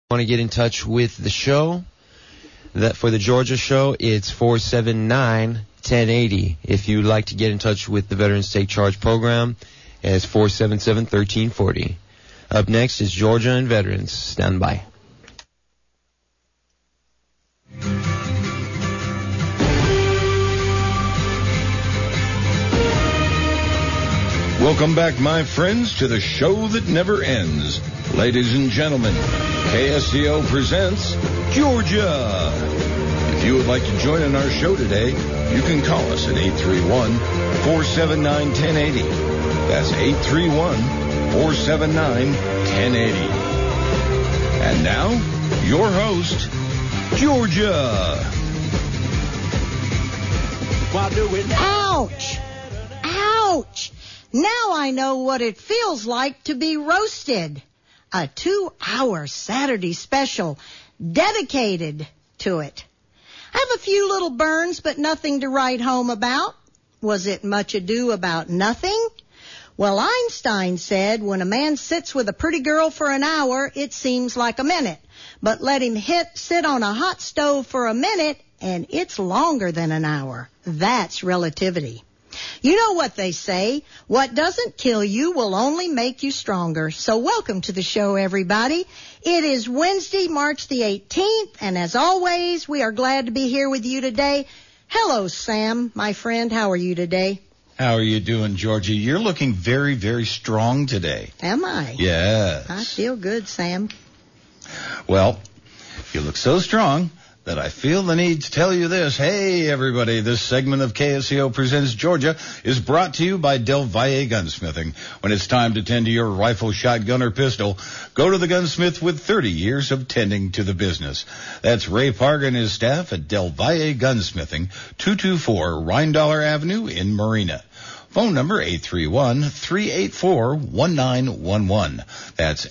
Want to get in touch with the show, that for the Georgia show, it's 479-1080. If you'd like to get in touch with the Veterans Take Charge program, it's 477-1340. Up next is Georgia and Veterans. Stand by. Welcome back, my friends, to the show that never ends. Ladies and gentlemen, KSCO presents Georgia. If you would like to join in our show today, you can call us at 831-479-1080. That's 831-479-1080. And now, your host, Georgia. Ouch! Ouch! Now I know what it feels like to be roasted. A 2-hour Saturday special dedicated to it. I have a few little burns, but nothing to write home about. Was it much ado about nothing? Well, Einstein said, when a man sits with a pretty girl for an hour, it seems like a minute. But let him sit on a hot stove for a minute, and it's longer than an hour. That's relativity. You know what they say, what doesn't kill you will only make you stronger. So welcome to the show, everybody. It is Wednesday, March the 18th, and as always, we are glad to be here with you today. Hello, Sam, my friend. How are you today? How are you doing, Georgie? You're looking very, very strong today. Am I? Yes. I feel good, Sam. Well, you look so strong that I feel the need to tell you this. Hey, everybody, this segment of KSCO Presents Georgia is brought to you by Del Valle Gunsmithing. When it's time to tend to your rifle, shotgun, or pistol, go to the gunsmith with 30 years of tending to the business. That's Ray Parga and his staff at Del Valle Gunsmithing, 224 Rheindaler Avenue in Marina. Phone number 831-384-1911. That's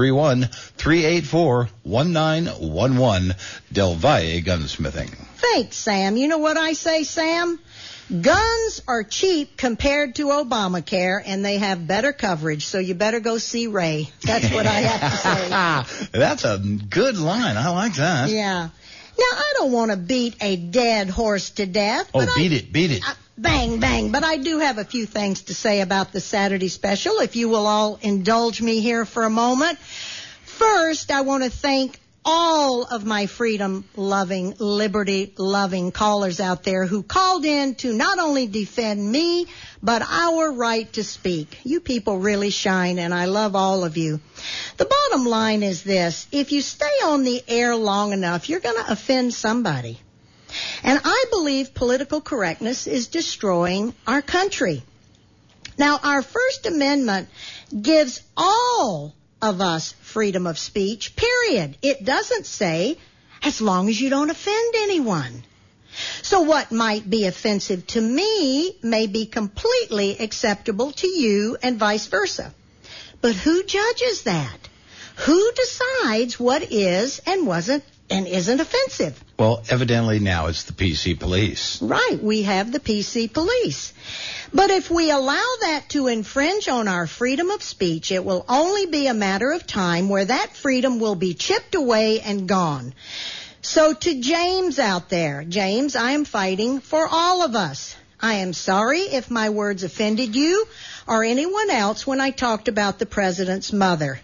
831-384-1911. Del Valle Gunsmithing. Thanks, Sam. You know what I say, Sam? Guns are cheap compared to Obamacare, and they have better coverage, so you better go see Ray. That's what I have to say. That's a good line. I like that. Yeah. Now, I don't want to beat a dead horse to death. Oh, beat it. Bang, bang. But I do have a few things to say about the Saturday special, if you will all indulge me here for a moment. First, I want to thank all of my freedom-loving, liberty-loving callers out there who called in to not only defend me, but our right to speak. You people really shine, and I love all of you. The bottom line is this. If you stay on the air long enough, you're going to offend somebody. And I believe political correctness is destroying our country. Now, our First Amendment gives all of us freedom of speech, period. It doesn't say, as long as you don't offend anyone. So what might be offensive to me may be completely acceptable to you and vice versa. But who judges that? Who decides what is and wasn't and isn't offensive? Well, evidently now it's the PC police. Right, we have the PC police. But if we allow that to infringe on our freedom of speech, it will only be a matter of time where that freedom will be chipped away and gone. So to James out there, James, I am fighting for all of us. I am sorry if my words offended you or anyone else when I talked about the president's mother.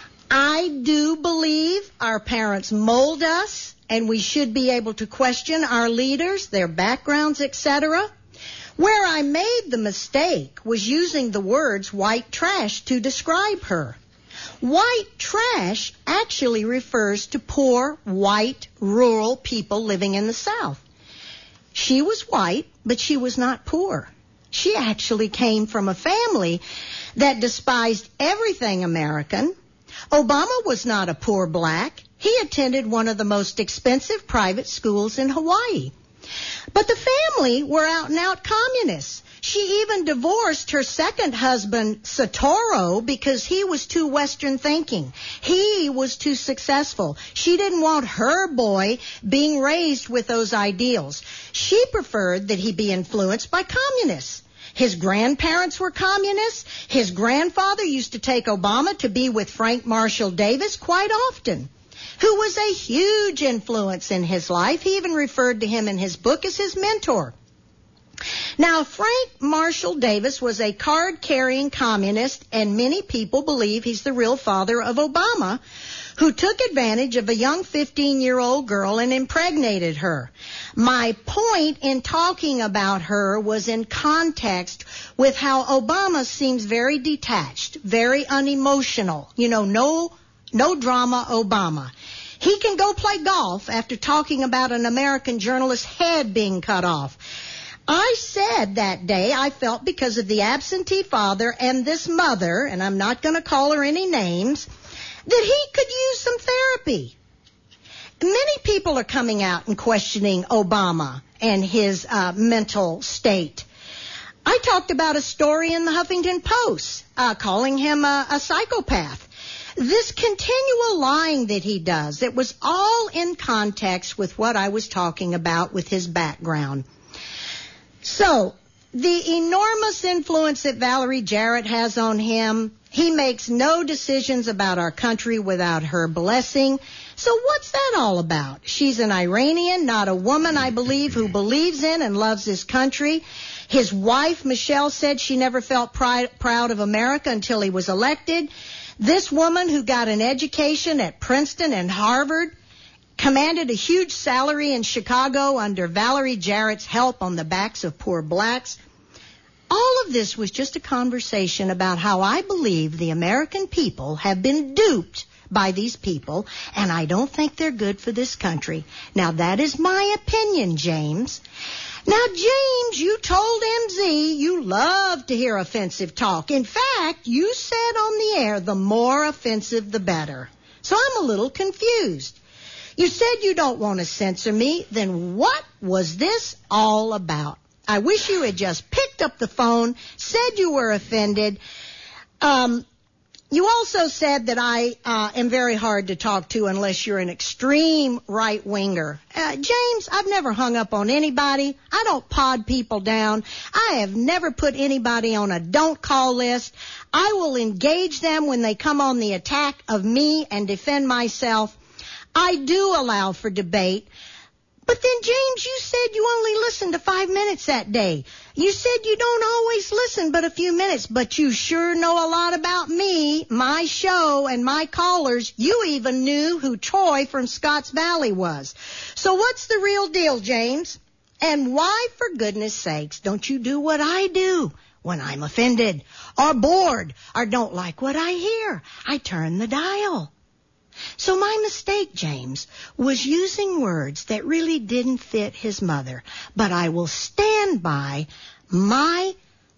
I do believe our parents mold us, and we should be able to question our leaders, their backgrounds, etc. Where I made the mistake was using the words white trash to describe her. White trash actually refers to poor, white, rural people living in the South. She was white, but she was not poor. She actually came from a family that despised everything American. Obama was not a poor black. He attended one of the most expensive private schools in Hawaii. But the family were out-and-out communists. She even divorced her second husband, Satoru, because he was too Western thinking. He was too successful. She didn't want her boy being raised with those ideals. She preferred that he be influenced by communists. His grandparents were communists. His grandfather used to take Obama to be with Frank Marshall Davis quite often. who was a huge influence in his life. He even referred to him in his book as his mentor. Now, Frank Marshall Davis was a card-carrying communist, and many people believe he's the real father of Obama, who took advantage of a young 15-year-old girl and impregnated her. My point in talking about her was in context with how Obama seems very detached, very unemotional. You know, no drama Obama. He can go play golf after talking about an American journalist's head being cut off. I said that day I felt because of the absentee father and this mother, and I'm not going to call her any names, that he could use some therapy. Many people are coming out and questioning Obama and his mental state. I talked about a story in the Huffington Post calling him a psychopath. This continual lying that he does, it was all in context with what I was talking about with his background. So, the enormous influence that Valerie Jarrett has on him, he makes no decisions about our country without her blessing. So what's that all about? She's an Iranian, not a woman, I believe, who believes in and loves his country. His wife, Michelle, said she never felt proud of America until he was elected. This woman who got an education at Princeton and Harvard, commanded a huge salary in Chicago under Valerie Jarrett's help on the backs of poor blacks. All of this was just a conversation about how I believe the American people have been duped by these people, and I don't think they're good for this country. Now, that is my opinion, James. Now, James, you told MZ you love to hear offensive talk. In fact, you said on the air, the more offensive, the better. So I'm a little confused. You said you don't want to censor me. Then what was this all about? I wish you had just picked up the phone, said you were offended. You also said that I am very hard to talk to unless you're an extreme right-winger. James, I've never hung up on anybody. I don't pod people down. I have never put anybody on a don't call list. I will engage them when they come on the attack of me and defend myself. I do allow for debate. But then, James, you said you only listened to 5 minutes that day. You said you don't always listen but a few minutes, but you sure know a lot about me, my show, and my callers. You even knew who Troy from Scotts Valley was. So what's the real deal, James? And why, for goodness sakes, don't you do what I do when I'm offended or bored or don't like what I hear? I turn the dial. So my mistake, James, was using words that really didn't fit his mother. But I will stand by my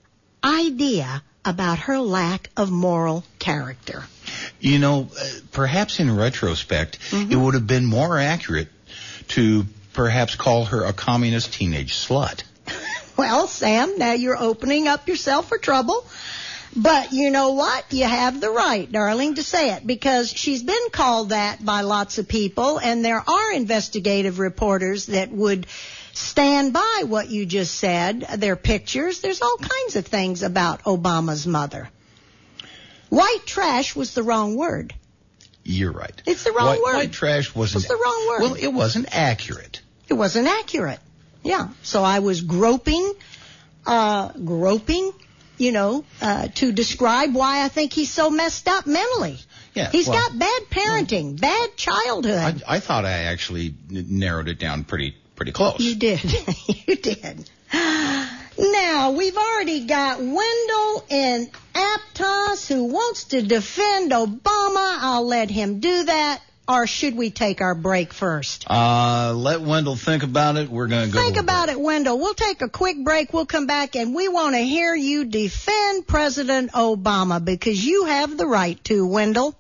idea about her lack of moral character. You know, perhaps in retrospect, it would have been more accurate to perhaps call her a communist teenage slut. Well, Sam, now you're opening up yourself for trouble. But you know what? You have the right, darling, to say it, because she's been called that by lots of people, and there are investigative reporters that would stand by what you just said. Their pictures, there's all kinds of things about Obama's mother. White trash was the wrong word. You're right. It's the wrong word. White trash wasn't. It's the wrong word. Well, it wasn't accurate. It wasn't accurate. Yeah. So I was groping, to describe why I think he's so messed up mentally. Yeah, He's got bad parenting, bad childhood. I thought I actually narrowed it down pretty close. You did. You did. Now, we've already got Wendell in Aptos who wants to defend Obama. I'll let him do that. Or should we take our break first? Let Wendell think about it. We're going to go. Think about it, Wendell. We'll take a quick break. We'll come back, and we want to hear you defend President Obama because you have the right to, Wendell.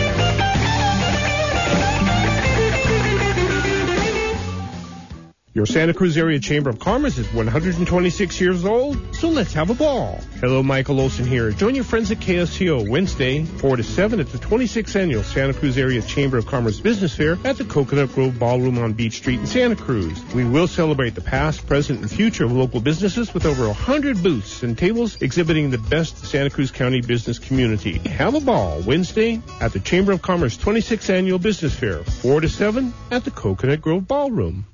Your Santa Cruz Area Chamber of Commerce is 126 years old, so let's have a ball. Hello, Michael Olson here. Join your friends at KSCO Wednesday, 4 to 7 at the 26th Annual Santa Cruz Area Chamber of Commerce Business Fair at the Coconut Grove Ballroom on Beach Street in Santa Cruz. We will celebrate the past, present, and future of local businesses with over 100 booths and tables exhibiting the best Santa Cruz County business community. Have a ball Wednesday at the Chamber of Commerce 26th Annual Business Fair, 4 to 7 at the Coconut Grove Ballroom.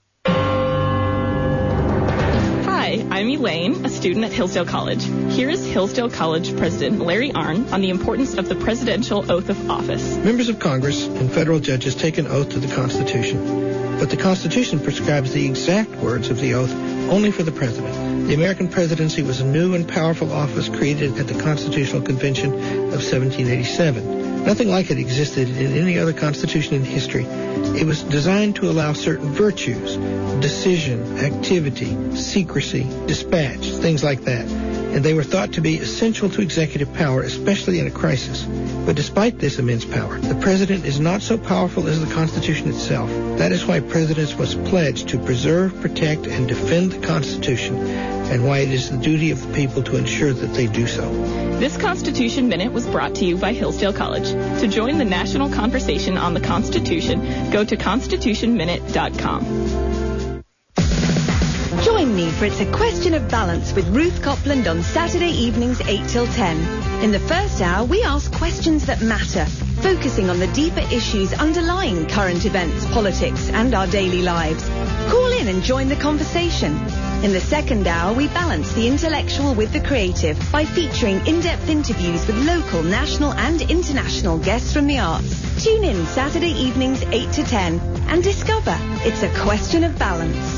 Hi, I'm Elaine, a student at Hillsdale College. Here is Hillsdale College President Larry Arnn on the importance of the presidential oath of office. Members of Congress and federal judges take an oath to the Constitution, but the Constitution prescribes the exact words of the oath only for the president. The American presidency was a new and powerful office created at the Constitutional Convention of 1787. Nothing like it existed in any other constitution in history. It was designed to allow certain virtues, decision, activity, secrecy, dispatch, things like that. And they were thought to be essential to executive power, especially in a crisis. But despite this immense power, the president is not so powerful as the Constitution itself. That is why presidents must pledge to preserve, protect, and defend the Constitution, and why it is the duty of the people to ensure that they do so. This Constitution Minute was brought to you by Hillsdale College. To join the national conversation on the Constitution, go to constitutionminute.com. Join me for It's a Question of Balance with Ruth Copland on Saturday evenings 8 till 10. In the first hour, we ask questions that matter, focusing on the deeper issues underlying current events, politics, and our daily lives. Call in and join the conversation. In the second hour, we balance the intellectual with the creative by featuring in-depth interviews with local, national, and international guests from the arts. Tune in Saturday evenings 8 to 10 and discover It's a Question of Balance.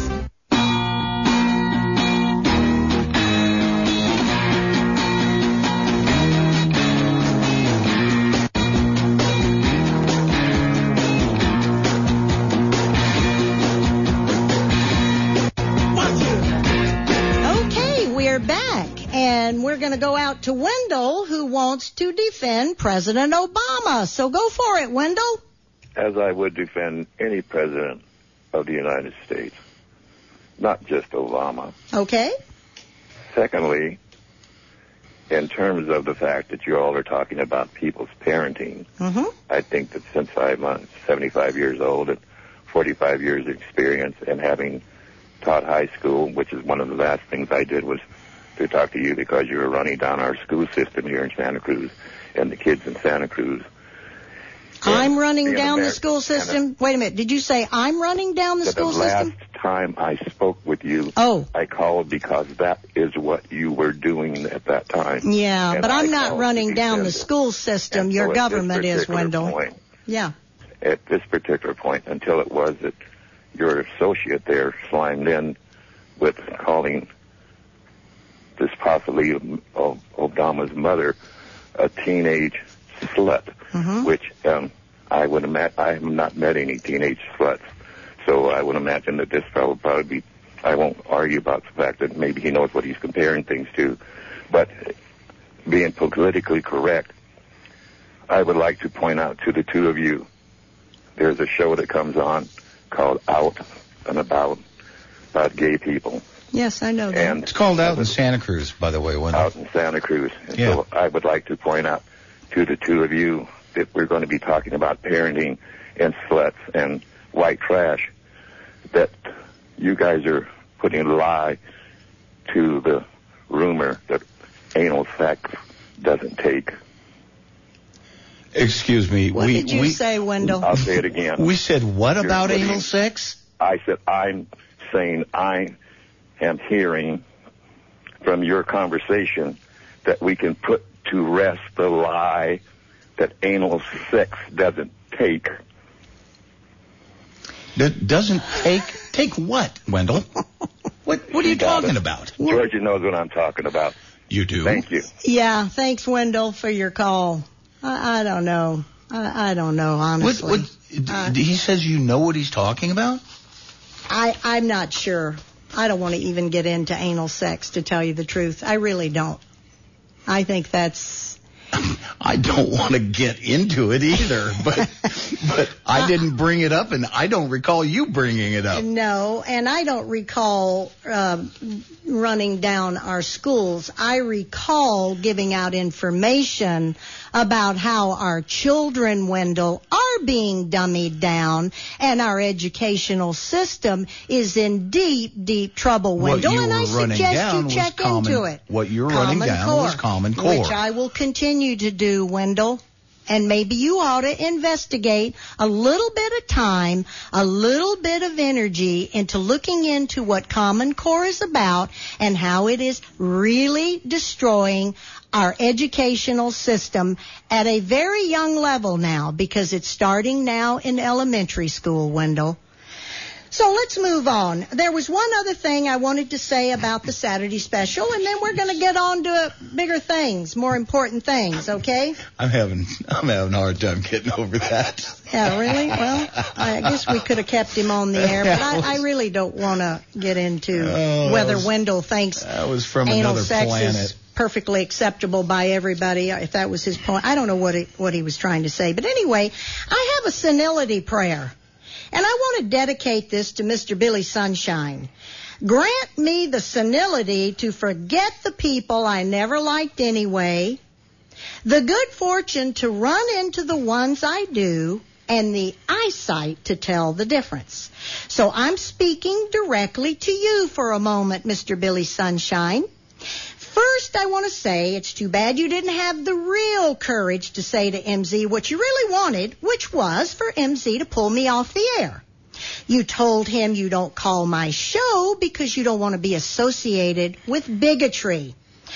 And we're going to go out to Wendell, who wants to defend President Obama. So go for it, Wendell. As I would defend any president of the United States, not just Obama. Okay. Secondly, in terms of the fact that you all are talking about people's parenting, I think that since I'm 75 years old and 45 years of experience and having taught high school, which is one of the last things I did was to talk to you because you were running down our school system here in Santa Cruz and the kids in Santa Cruz. I'm running down the school system? Wait a minute. Did you say I'm running down the school system? The last time I spoke with you, I called because that is what you were doing at that time. Yeah, and but I'm not running down the school system. Your government is, Wendell. Yeah. At this particular point, until it was that your associate there slimed in with calling this possibly of Obama's mother a teenage slut, which I would imagine I have not met any teenage sluts, so I would imagine that this fellow would probably be. I won't argue about the fact that maybe he knows what he's comparing things to, but being politically correct, I would like to point out to the two of you, there's a show that comes on called Out and About gay people. Yes, I know that. And it's called Out in Santa Cruz, by the way. Out in Santa Cruz. And so I would like to point out to the two of you that we're going to be talking about parenting and sluts and white trash, that you guys are putting a lie to the rumor that anal sex doesn't take. Excuse me. What did you say, Wendell? I'll say it again. We said what about anal sex? I said I'm saying I am hearing from your conversation that we can put to rest the lie that anal sex doesn't take. That doesn't take what, Wendell? What are you talking about? Georgia knows what I'm talking about. You do? Thank you. Yeah, thanks, Wendell, for your call. I don't know. I don't know, honestly. He says you know what he's talking about? I'm not sure. I don't want to even get into anal sex, to tell you the truth. I really don't. I think that's I don't want to get into it either, but I didn't bring it up, and I don't recall you bringing it up. No, and I don't recall running down our schools. I recall giving out information about how our children, Wendell, are being dummied down, and our educational system is in deep, deep trouble, Wendell. And I suggest you check into it. What you're running down was Common Core, which I will continue to do, Wendell. And maybe you ought to investigate a little bit of time, a little bit of energy into looking into what Common Core is about and how it is really destroying our educational system at a very young level now, because it's starting now in elementary school, Wendell. So let's move on. There was one other thing I wanted to say about the Saturday special, and then we're going to get on to bigger things, more important things, okay? I'm having a hard time getting over that. Yeah, really? Well, I guess we could have kept him on the air, but I really don't want to get into whether Wendell thinks that was from anal another sex planet. is perfectly acceptable by everybody, if that was his point. I don't know what he was trying to say. But anyway, I have a senility prayer. And I want to dedicate this to Mr. Billy Sunshine. Grant me the senility to forget the people I never liked anyway, the good fortune to run into the ones I do, and the eyesight to tell the difference. So I'm speaking directly to you for a moment, Mr. Billy Sunshine. First, I want to say it's too bad you didn't have the real courage to say to MZ what you really wanted, which was for MZ to pull me off the air. You told him you don't call my show because you don't want to be associated with bigotry.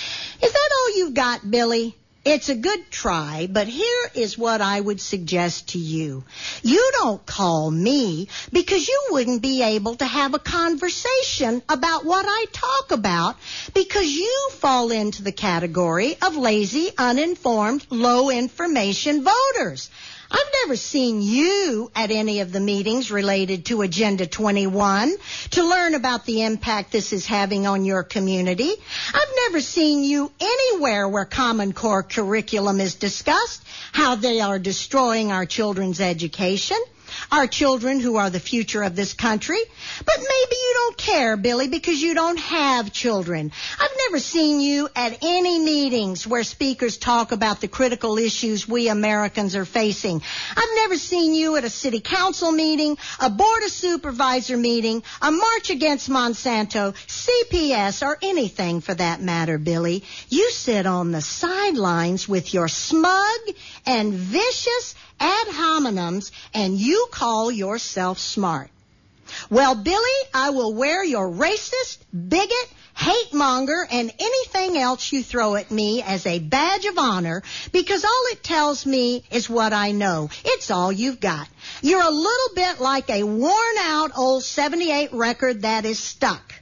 Is that all you've got, Billy? It's a good try, but here is what I would suggest to you. You don't call me because you wouldn't be able to have a conversation about what I talk about, because you fall into the category of lazy, uninformed, low information voters. I've never seen you at any of the meetings related to Agenda 21 to learn about the impact this is having on your community. I've never seen you anywhere where Common Core curriculum is discussed, how they are destroying our children's education, our children who are the future of this country. But maybe you don't care, Billy, because you don't have children. I've never seen you at any meetings where speakers talk about the critical issues we Americans are facing. I've never seen you at a city council meeting, a board of supervisor meeting, a march against Monsanto, CPS, or anything for that matter, Billy. You sit on the sidelines with your smug and vicious ad hominems, and you call yourself smart. Well, Billy, I will wear your racist, bigot, hate monger, and anything else you throw at me as a badge of honor, because all it tells me is what I know. It's all you've got. You're a little bit like a worn-out old 78 record that is stuck.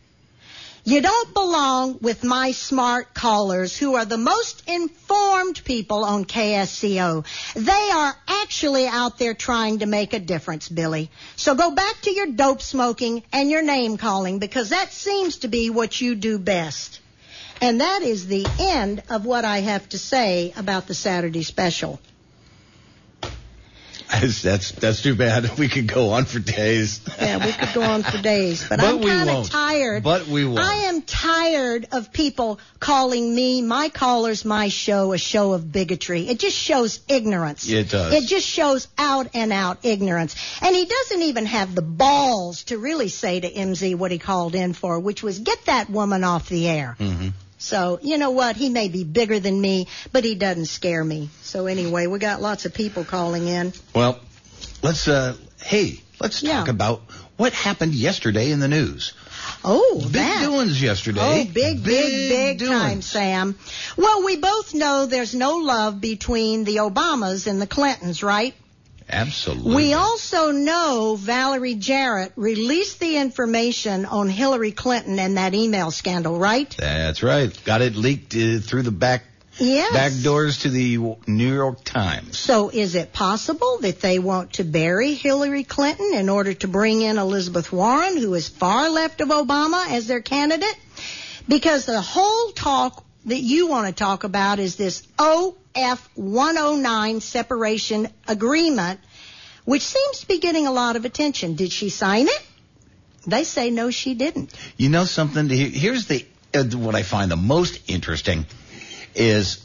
You don't belong with my smart callers, who are the most informed people on KSCO. They are actually out there trying to make a difference, Billy. So go back to your dope smoking and your name calling, because that seems to be what you do best. And that is the end of what I have to say about the Saturday special. That's too bad. We could go on for days. Yeah, we could go on for days. But I'm kind of tired. But we won't. I am tired of people calling me, my callers, my show, a show of bigotry. It just shows ignorance. It does. It just shows out and out ignorance. And he doesn't even have the balls to really say to MZ what he called in for, which was get that woman off the air. Mm-hmm. So, you know what? He may be bigger than me, but he doesn't scare me. So anyway, we got lots of people calling in. Well, let's talk about what happened yesterday in the news. Oh, big doings yesterday. Oh, big time, Sam. Well, we both know there's no love between the Obamas and the Clintons, right? Absolutely. We also know Valerie Jarrett released the information on Hillary Clinton and that email scandal, right? That's right. Got it leaked through the back doors to the New York Times. So is it possible that they want to bury Hillary Clinton in order to bring in Elizabeth Warren, who is far left of Obama, as their candidate? Because the whole talk that you want to talk about is this OAN SF-109 separation agreement, which seems to be getting a lot of attention. Did she sign it? They say no, she didn't. You know something? Here's the what I find the most interesting is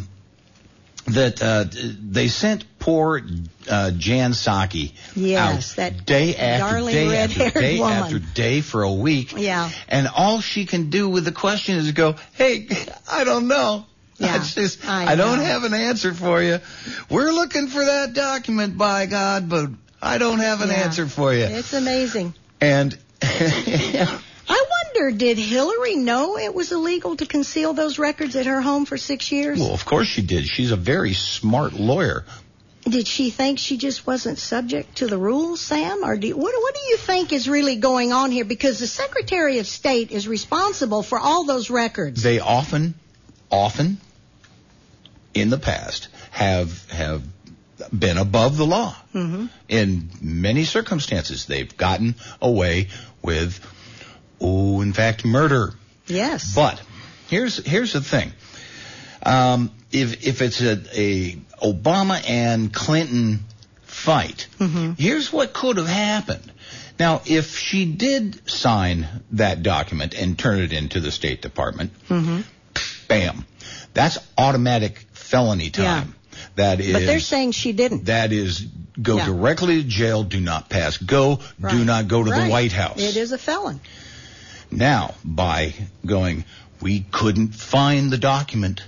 that they sent poor Jan Psaki yes, out that day after darling day red-haired after day woman. after day for a week. Yeah. And all she can do with the question is go, hey, I don't know. Yeah, It's just, I don't know. have an answer for you. We're looking for that document, by God, but I don't have an answer for you. It's amazing. And I wonder, did Hillary know it was illegal to conceal those records at her home for 6 years? well, of course she did. She's a very smart lawyer. Did she think she just wasn't subject to the rules, Sam? Or what do you think is really going on here? Because the Secretary of State is responsible for all those records. They often, in the past, have been above the law. Mm-hmm. In many circumstances, they've gotten away with, in fact, murder. Yes. But here's the thing. If it's a Obama and Clinton fight, Mm-hmm. here's what could have happened. Now, if she did sign that document and turn it into the State Department, Mm-hmm. bam, that's automatic felony time. Yeah. That is. But they're saying she didn't. That is, go Yeah. directly to jail, do not pass go, Right. do not go to Right. the White House. It is a felon. Now, by going, we couldn't find the document,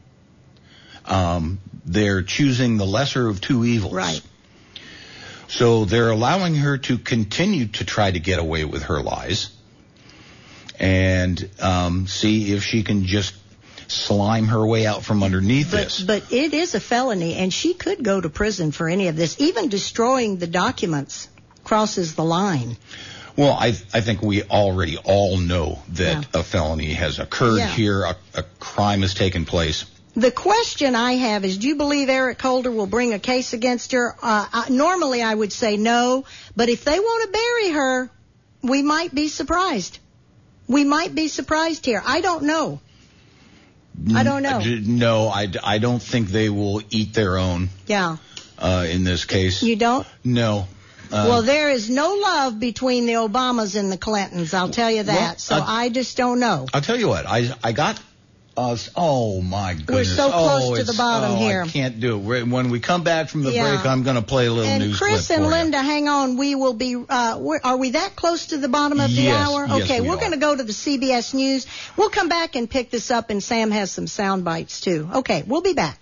they're choosing the lesser of two evils. Right. So they're allowing her to continue to try to get away with her lies and see if she can just slime her way out from underneath this. But it is a felony, and she could go to prison for any of this. Even destroying the documents crosses the line. Well, I think we already all know that a felony has occurred here, a crime has taken place. The question I have is, do you believe Eric Holder will bring a case against her? Normally I would say no, but if they want to bury her, we might be surprised. We might be surprised here. I don't know. I don't know. No, I don't think they will eat their own Yeah. in this case. You don't? No. Well, there is no love between the Obamas and the Clintons, I'll tell you that. Well, so I just don't know. I'll tell you what, I got oh my goodness. We're so close to the bottom here. I can't do it. When we come back from the Yeah. break, I'm going to play a little And news Chris clip and for you. Linda, hang on. We will be, are we that close to the bottom of the Yes, hour? yes, Okay, we we're are. going to go to the CBS News. We'll come back and pick this up, and Sam has some sound bites too. Okay, we'll be back.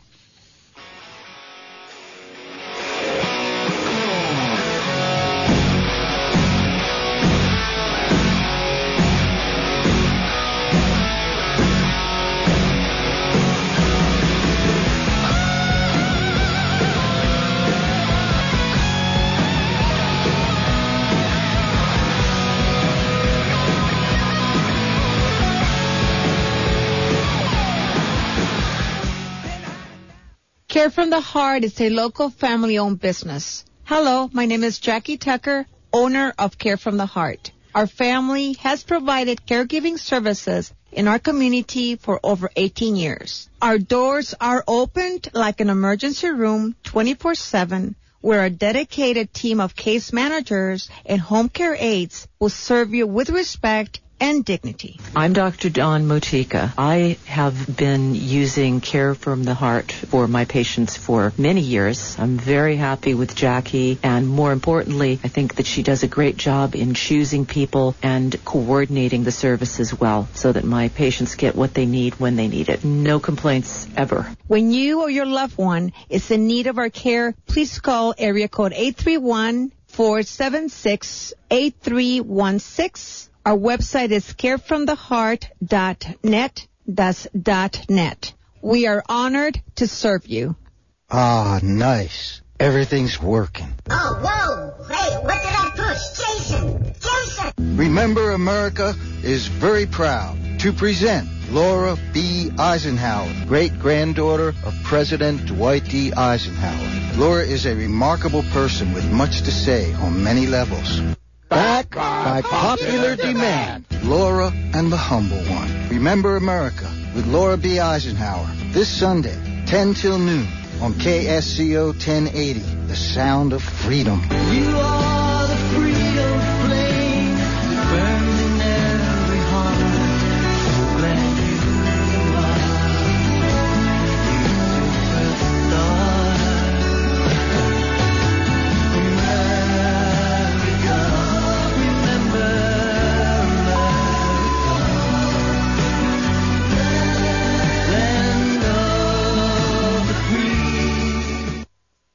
Care from the Heart is a local family-owned business. Hello, my name is Jackie Tucker, owner of Care from the Heart. Our family has provided caregiving services in our community for over 18 years. Our doors are opened like an emergency room 24/7, where a dedicated team of case managers and home care aides will serve you with respect and dignity. I'm Dr. Dawn Motika. I have been using Care from the Heart for my patients for many years. I'm very happy with Jackie, and more importantly, I think that she does a great job in choosing people and coordinating the services well so that my patients get what they need when they need it. No complaints ever. When you or your loved one is in need of our care, please call area code 831-476-8316. Our website is carefromtheheart.net. That's .net. We are honored to serve you. Ah, nice. Everything's working. Oh, whoa! Hey, what did I push? Jason! Jason! Remember, America is very proud to present Laura B. Eisenhower, great-granddaughter of President Dwight D. Eisenhower. Laura is a remarkable person with much to say on many levels. Back by popular demand, Laura and the Humble One. Remember America with Laura B. Eisenhower this Sunday 10 till noon on KSCO 1080, the sound of freedom. You are the freedom flame that burns in every heart. So glad you are America, remember America, land of the free.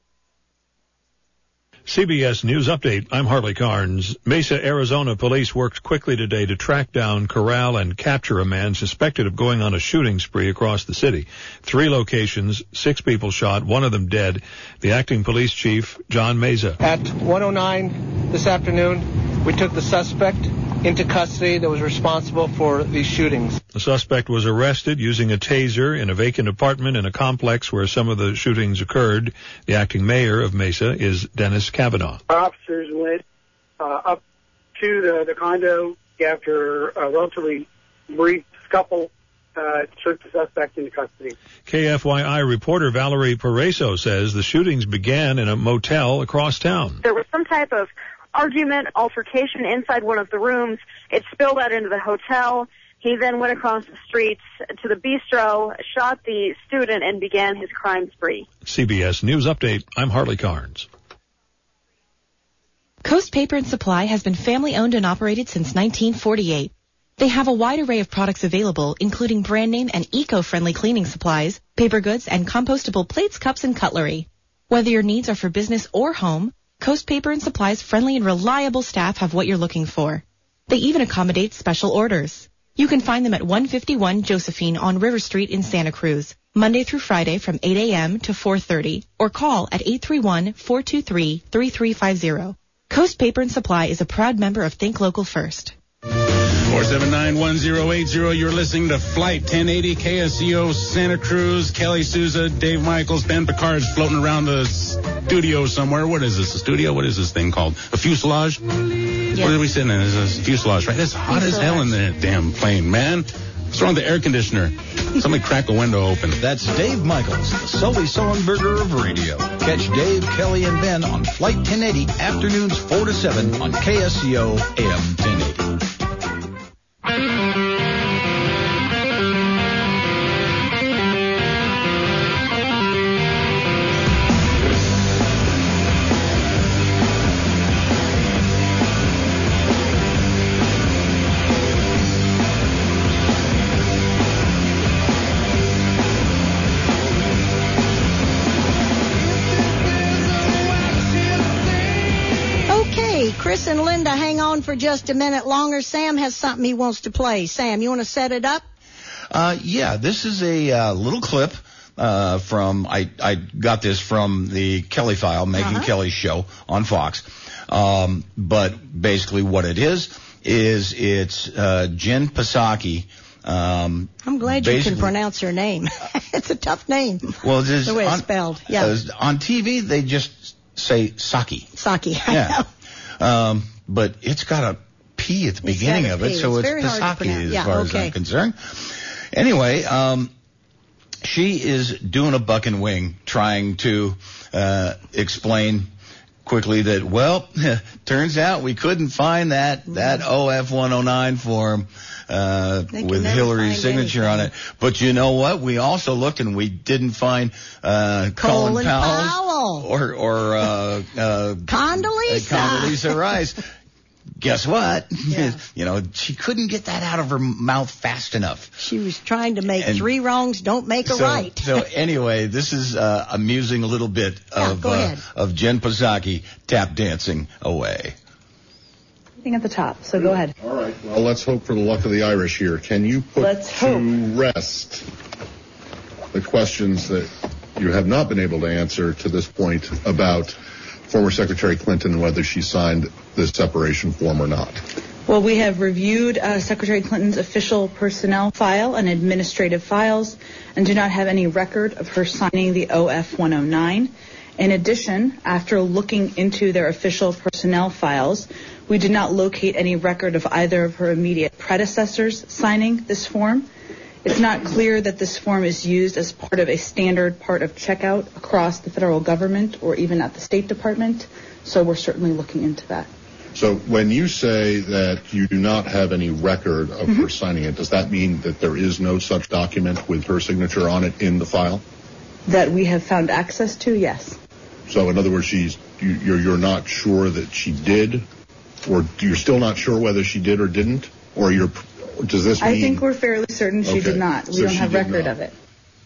CBS News Update. I'm Harley Carnes. Mesa, Arizona police worked quickly today to track down, corral, and capture a man suspected of going on a shooting spree across the city. 3 locations, 6 people shot, 1 of them dead. The acting police chief, John Mesa. At 1:09 this afternoon, we took the suspect into custody that was responsible for these shootings. The suspect was arrested using a taser in a vacant apartment in a complex where some of the shootings occurred. The acting mayor of Mesa is Dennis Kavanaugh. Our officers went up to the condo after a relatively brief scuffle, took the suspect into custody. KFYI reporter Valerie Pareso says the shootings began in a motel across town. There was some type of argument, altercation inside one of the rooms. It spilled out into the hotel. He then went across the streets to the bistro, shot the student, and began his crime spree. CBS News Update. I'm Harley Carnes. Coast Paper and Supply has been family-owned and operated since 1948. They have a wide array of products available, including brand name and eco-friendly cleaning supplies, paper goods, and compostable plates, cups, and cutlery. Whether your needs are for business or home, Coast Paper and Supply's friendly and reliable staff have what you're looking for. They even accommodate special orders. You can find them at 151 Josephine on River Street in Santa Cruz, Monday through Friday from 8 a.m. to 4:30, or call at 831-423-3350. Coast Paper and Supply is a proud member of Think Local First. 479-1080. You're listening to Flight 1080 KSCO Santa Cruz. Kelly Souza, Dave Michaels, Ben Picard's floating around the studio somewhere. What is this? A studio? What is this thing called? A fuselage? Yeah. What are we sitting in? It's a fuselage, right? It's hot as hell in that damn plane, man. What's wrong with the air conditioner? Somebody crack a window open. That's Dave Michaels, the Sully Sullenberger of radio. Catch Dave, Kelly, and Ben on Flight 1080, afternoons 4 to 7 on KSCO AM 1080. Chris and Linda, hang on for just a minute longer. Sam has something he wants to play. Sam, you want to set it up? Yeah, this is a little clip from, I got this from the Kelly File, Megyn Kelly's show on Fox. But basically what it is it's Jen Psaki. I'm glad you can pronounce her name. It's a tough name. Well, the way it's spelled. Yeah. On TV, they just say Psaki. Psaki. Yeah. But it's got a P at the beginning of it, so it's Psaki as far as I'm concerned. Anyway, she is doing a buck and wing, trying to explain quickly that, well, turns out we couldn't find that OF 109 form with Hillary's signature on it. But you know what? We also looked and we didn't find Colin Powell or Condoleezza Rice. Guess what? Yeah. You know, she couldn't get that out of her mouth fast enough. She was trying to make three wrongs don't make a right. So anyway, this is amusing a little bit of Jen Psaki tap dancing away. At the top, so go ahead. All right, well, let's hope for the luck of the Irish here. Can you put to rest the questions that you have not been able to answer to this point about former Secretary Clinton and whether she signed the separation form or not? Well, we have reviewed Secretary Clinton's official personnel file and administrative files and do not have any record of her signing the OF 109. In addition, after looking into their official personnel files, we did not locate any record of either of her immediate predecessors signing this form. It's not clear that this form is used as part of a standard part of checkout across the federal government or even at the State Department, so we're certainly looking into that. So when you say that you do not have any record of her signing it, does that mean that there is no such document with her signature on it in the file? That we have found access to, yes. So in other words, you're not sure that she did, or you're still not sure whether she did or didn't, or does this mean? I think we're fairly certain she did not. We don't have record of it.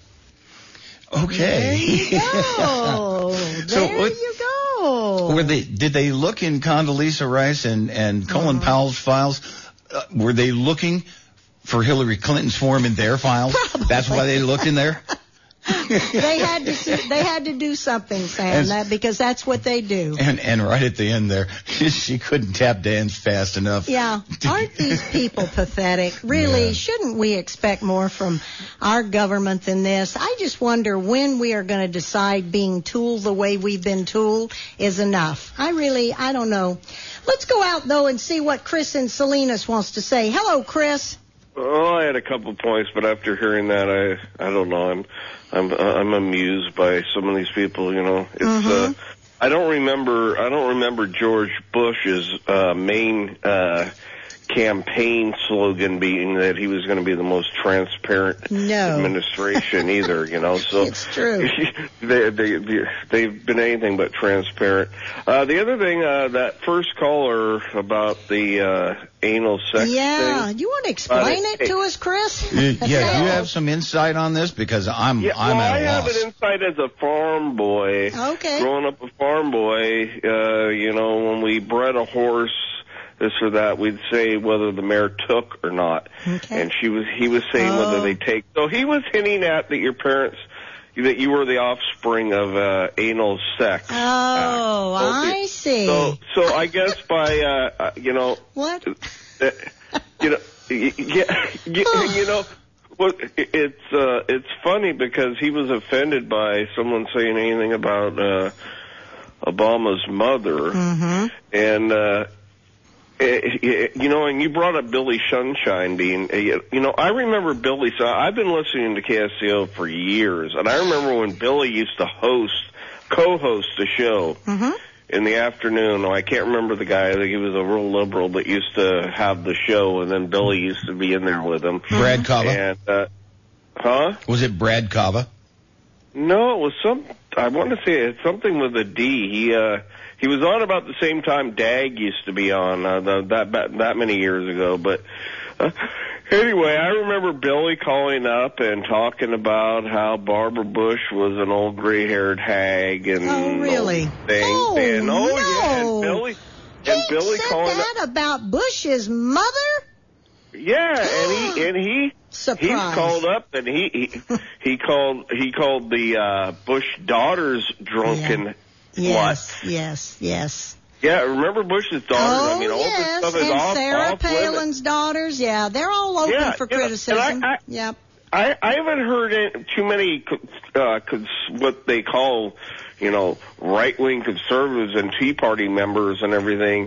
Okay. There you go. There you go. Did they look in Condoleezza Rice and Colin Powell's files? Were they looking for Hillary Clinton's form in their files? Probably. That's why they looked in there? They had to do something, Sam, because that's what they do. And right at the end there, she couldn't tap dance fast enough. Yeah. Aren't these people pathetic? Really, shouldn't we expect more from our government than this? I just wonder when we are going to decide being tooled the way we've been tooled is enough. I don't know. Let's go out, though, and see what Chris in Salinas wants to say. Hello, Chris. Well, I had a couple points, but after hearing that, I don't know. I'm amused by some of these people. You know, it's I don't remember George Bush's main campaign slogan being that he was going to be the most transparent administration either. You know, so it's true. They've been anything but transparent. The other thing, that first caller about the anal sex thing. Yeah, you want to explain it to us, Chris? You have some insight on this because I'm at a loss. I have an insight as a farm boy. Okay. Growing up a farm boy, you know, when we bred a horse, this or that, we'd say whether the mare took or not. Okay. And he was saying whether they take. So he was hinting at that your parents, that you were the offspring of anal sex. Oh, I see. So I guess by you know what you know you know. Well, it's funny because he was offended by someone saying anything about Obama's mother, and you know, and you brought up Billy Sunshine being, you know, I remember Billy. So I've been listening to KSCO for years, and I remember when Billy used to co-host a show in the afternoon. I can't remember the guy. I think he was a real liberal that used to have the show, and then Billy used to be in there with him. Brad Kava? And, Was it Brad Kava? No, it was I want to say it's something with a D. He was on about the same time Dag used to be on, that many years ago. But anyway, I remember Billy calling up and talking about how Barbara Bush was an old gray-haired hag and really? Things. Oh, and, no. Yeah, and Billy said calling that about Bush's mother? Yeah, and he called up and he called the Bush daughters drunken. Yes. Yeah, remember Bush's daughters? Oh, I mean, all this stuff is and off Sarah Palin's daughters. Yeah, they're all open for criticism. Yep. I haven't heard too many what they call, you know, right-wing conservatives and Tea Party members and everything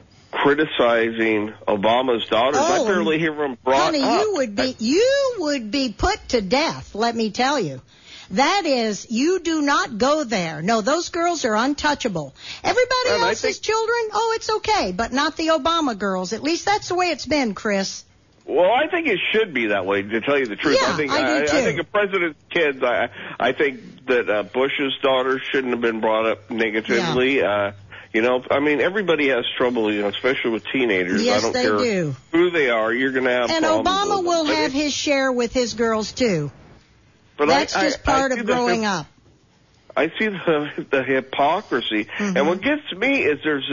criticizing Obama's daughters. I barely hear them brought up. You would be put to death, let me tell you. That is, you do not go there. No, those girls are untouchable. Everybody else's children, it's okay, but not the Obama girls. At least that's the way it's been, Chris. Well, I think it should be that way, to tell you the truth. Yeah, I do too. I think a president's kids, I think that Bush's daughters shouldn't have been brought up negatively. Yeah. You know, I mean, everybody has trouble, you know, especially with teenagers. Yes, I don't they care do. Who they are, you're going to have and problems. And Obama will have his share with his girls, too. But that's just part of growing up. I see the hypocrisy. And what gets me is there's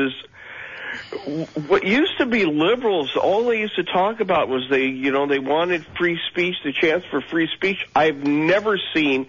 this, what used to be liberals, all they used to talk about was they wanted free speech, the chance for free speech. I've never seen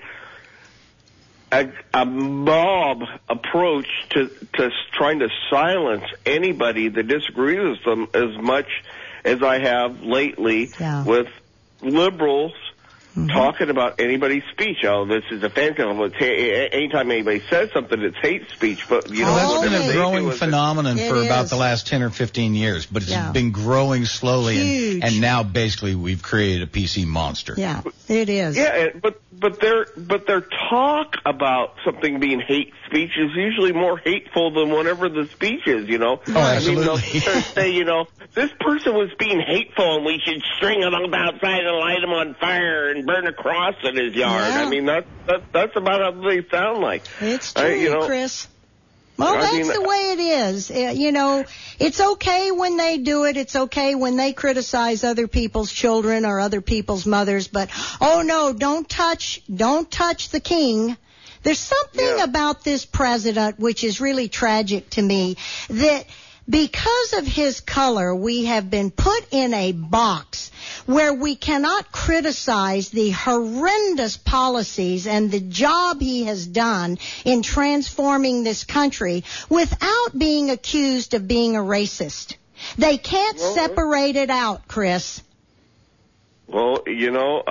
a mob approach to trying to silence anybody that disagrees with them as much as I have lately with liberals talking about anybody's speech. Oh, this is offensive. Anytime anybody says something, it's hate speech. But you know, that's been a whatever they growing do phenomenon It for about is. the last 10 or 15 years, but it's Yeah. been growing slowly, Huge. and now basically we've created a PC monster. Yeah, it is. Yeah, but their talk about something being hate speech is usually more hateful than whatever the speech is. You know, Oh, absolutely. I mean, they'll say, you know, this person was being hateful, and we should string him up outside and light him on fire and burn a cross in his yard. Yeah. I mean, that's about how they sound like. It's true, you know, Chris. Well, I that's mean, the way it is. You know, it's okay when they do it. It's okay when they criticize other people's children or other people's mothers. But, oh, no, don't touch the king. There's something about this president which is really tragic to me, that because of his color, we have been put in a box where we cannot criticize the horrendous policies and the job he has done in transforming this country without being accused of being a racist. They can't separate it out, Chris. well, you know,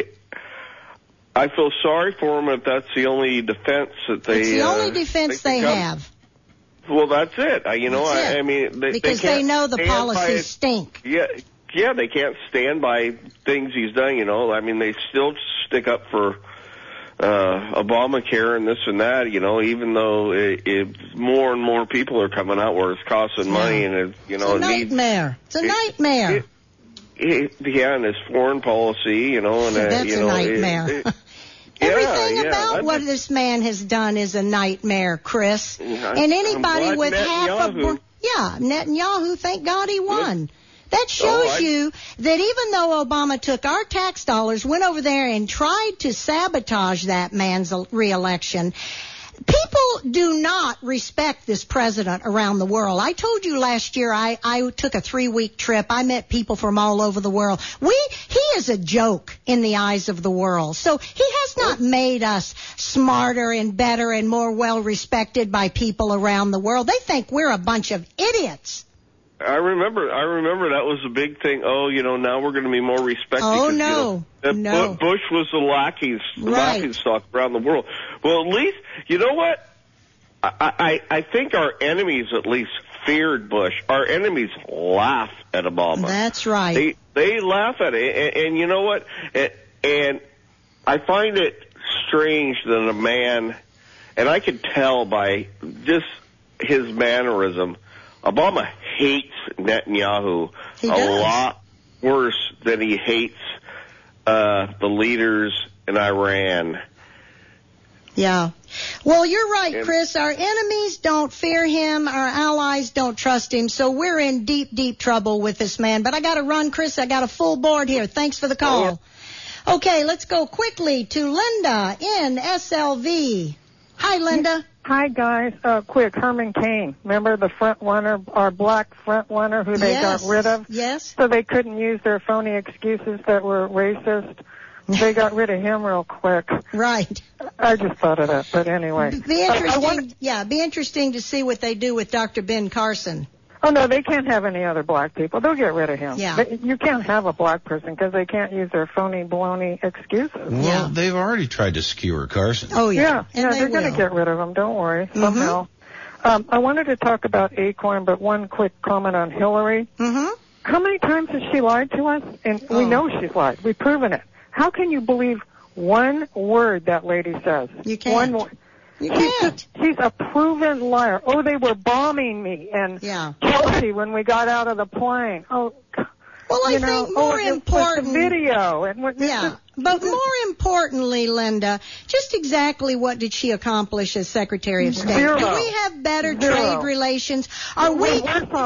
I feel sorry for them if that's the only defense that they. It's the only defense they come- have. Well, that's it. You know, That's it. I mean, Because they they can't know the stand by policies it. stink. Yeah, they can't stand by things he's done. You know, I mean, they still stick up for Obamacare and this and that. You know, even though more and more people are coming out where it's costing money, and it's, you know, It's a nightmare. It's a nightmare. Yeah, and his foreign policy. You know, and That's you a know, nightmare. Everything about what this man has done is a nightmare, Chris. And anybody glad with half Netanyahu- Netanyahu, thank God he won. That shows you that even though Obama took our tax dollars, went over there and tried to sabotage that man's reelection, people do not respect this president around the world. I told you last year I took a 3-week trip. I met people from all over the world. He is a joke in the eyes of the world. So he has not made us smarter and better and more well respected by people around the world. They think we're a bunch of idiots. I remember that was a big thing. Oh, you know, now we're going to be more respected. Oh, 'cause, no. you know, Bush was the laughing stock around the world. Well, at least, you know what? I think our enemies at least feared Bush. Our enemies laugh at Obama. That's right. They laugh at it, and you know what? And I find it strange that a man, and I could tell by just his mannerism, Obama hates Netanyahu a lot worse than he hates the leaders in Iran. Yeah. Well, you're right, Chris. Our enemies don't fear him. Our allies don't trust him. So we're in deep, deep trouble with this man. But I got to run, Chris. I got a full board here. Thanks for the call. Okay, let's go quickly to Linda in SLV. Hi, Linda. Hi, guys. Quick, Herman Cain. Remember the front runner, our black front runner who they got rid of? Yes. So they couldn't use their phony excuses that were racist. They got rid of him real quick. Right. I just thought of that, but anyway. Be interesting. Be interesting to see what they do with Dr. Ben Carson. Oh, no, they can't have any other black people. They'll get rid of him. Yeah. You can't have a black person because they can't use their phony, baloney excuses. Well, they've already tried to skewer Carson. Oh, Yeah, And they're going to get rid of him. Don't worry, somehow. I wanted to talk about Acorn, but one quick comment on Hillary. Mm-hmm. How many times has she lied to us? And we know she's lied. We've proven it. How can you believe one word that lady says? You can't. One word. She's a proven liar. Oh, they were bombing me and Chelsea when we got out of the plane. Oh, well, I think more important. The video and but more importantly, Linda, just exactly what did she accomplish as Secretary of State? Zero. Do we have better Zero. trade relations? Are we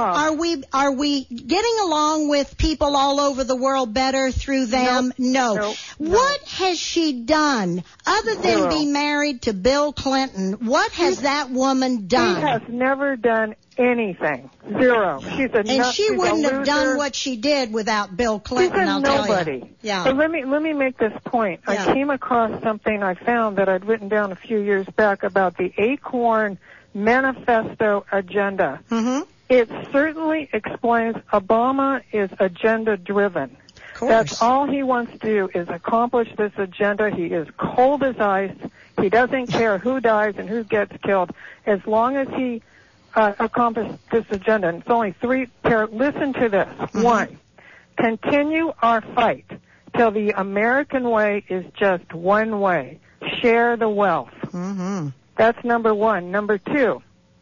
getting along with people all over the world better through them? No. What has she done other than be married to Bill Clinton? What has that woman done? She has never done anything. Zero. She's a and nut. she She's wouldn't a have loser. done what she did without Bill Clinton. She's a I'll nobody. tell you. Yeah. So let me make this point. I came across something I found that I'd written down a few years back about the Acorn Manifesto agenda. Mm-hmm. It certainly explains Obama is agenda driven. course. That's all he wants to do is accomplish this agenda. He is cold as ice. He doesn't care who dies and who gets killed. As long as he accomplishes this agenda, and it's only three. Listen to this. Mm-hmm. 1, continue our fight till the American way is just one way. Share the wealth. Mm-hmm. That's number 1. Number 2,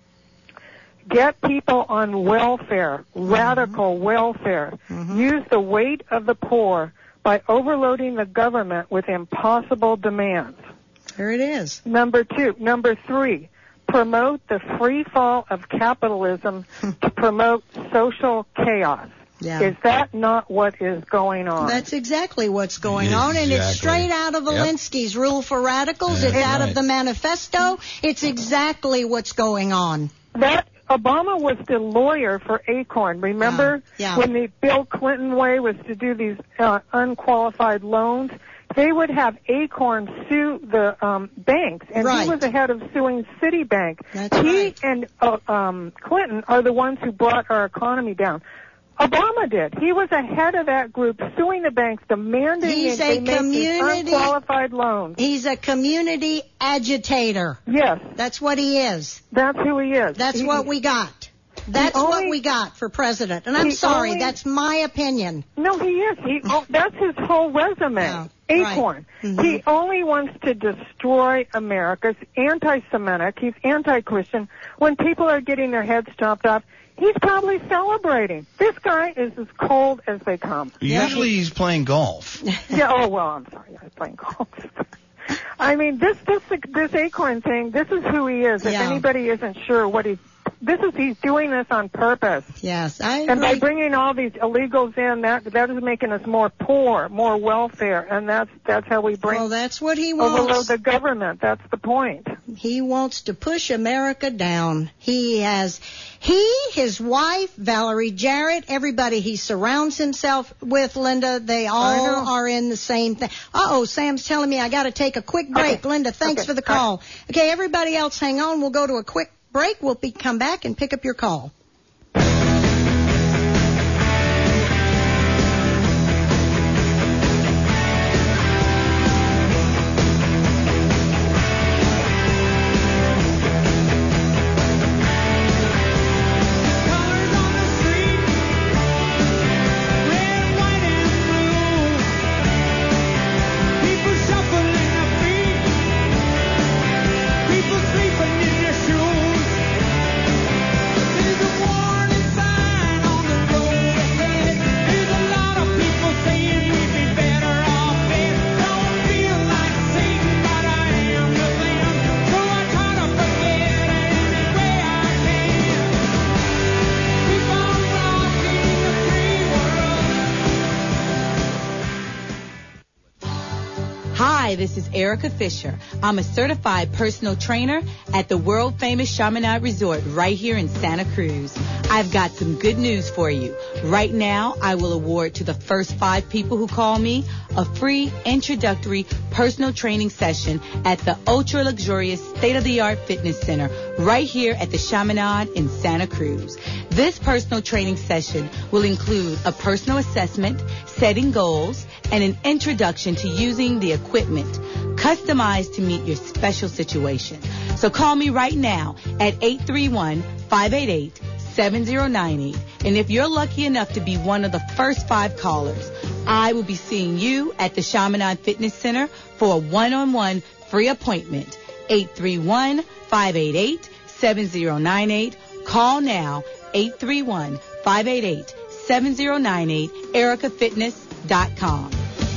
get people on welfare, radical welfare. Mm-hmm. Use the weight of the poor by overloading the government with impossible demands. There it is. Number 2. Number 3, promote the free fall of capitalism to promote social chaos. Yeah. Is that not what is going on? That's exactly what's going on, and it's straight out of Alinsky's Rule for Radicals. It's out of the manifesto. It's exactly what's going on. That Obama was the lawyer for Acorn. Remember when the Bill Clinton way was to do these unqualified loans? They would have Acorn sue the banks, and he was ahead of suing Citibank. He and Clinton are the ones who brought our economy down. Obama did. He was ahead of that group, suing the banks, demanding they make these unqualified loans. He's a community agitator. Yes. That's what he is. That's who he is. That's what we got. That's what we got for president. And I'm sorry, that's my opinion. No, he is. That's his whole resume. Acorn. Right. Mm-hmm. He only wants to destroy America. He's anti-Semitic. He's anti-Christian. When people are getting their heads chopped off, he's probably celebrating. This guy is as cold as they come. Usually he's playing golf. I'm sorry. He's playing golf. I mean, this Acorn thing, this is who he is. If anybody isn't sure what he's doing this on purpose. Yes, I agree. And by bringing all these illegals in, that is making us more poor, more welfare, and that's how we bring. Well, that's what he wants. Overload the government. That's the point. He wants to push America down. His wife, Valerie Jarrett, everybody he surrounds himself with, Linda, they all are in the same thing. Sam's telling me I got to take a quick break. Okay. Linda, thanks for the call. Okay, everybody else, hang on. We'll go to a quick break. We'll come back and pick up your call. Hi, this is Erica Fisher. I'm a certified personal trainer at the world-famous Chaminade Resort right here in Santa Cruz. I've got some good news for you. Right now, I will award to the first 5 people who call me a free introductory personal training session at the ultra-luxurious state-of-the-art fitness center right here at the Chaminade in Santa Cruz. This personal training session will include a personal assessment, setting goals, and an introduction to using the equipment customized to meet your special situation. So call me right now at 831-588-7098. And if you're lucky enough to be one of the first 5 callers, I will be seeing you at the Chaminade Fitness Center for a one-on-one free appointment. 831-588-7098. Call now, 831-588-7098, ericafitness.com.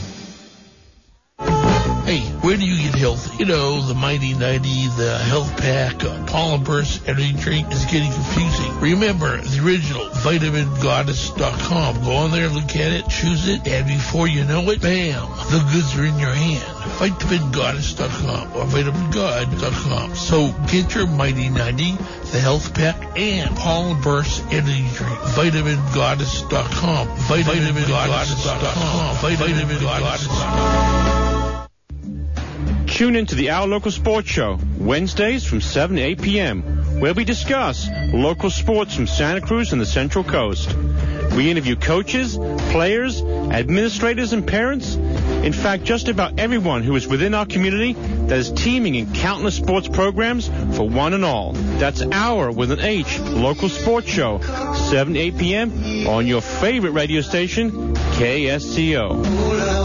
Hey, where do you get healthy? You know, the Mighty 90, the Health Pack, Pollen Burst Energy Drink is getting confusing. Remember, the original, VitaminGoddess.com. Go on there, look at it, choose it, and before you know it, bam, the goods are in your hand. VitaminGoddess.com or VitaminGod.com. So get your Mighty 90, the Health Pack, and Pollen Burst Energy Drink. VitaminGoddess.com. VitaminGoddess.com. VitaminGoddess.com. Tune in to the Our Local Sports Show, Wednesdays from 7 to 8 p.m., where we discuss local sports from Santa Cruz and the Central Coast. We interview coaches, players, administrators, and parents. In fact, just about everyone who is within our community that is teaming in countless sports programs for one and all. That's our, with an H, local sports show, 7 to 8 p.m. on your favorite radio station, KSCO.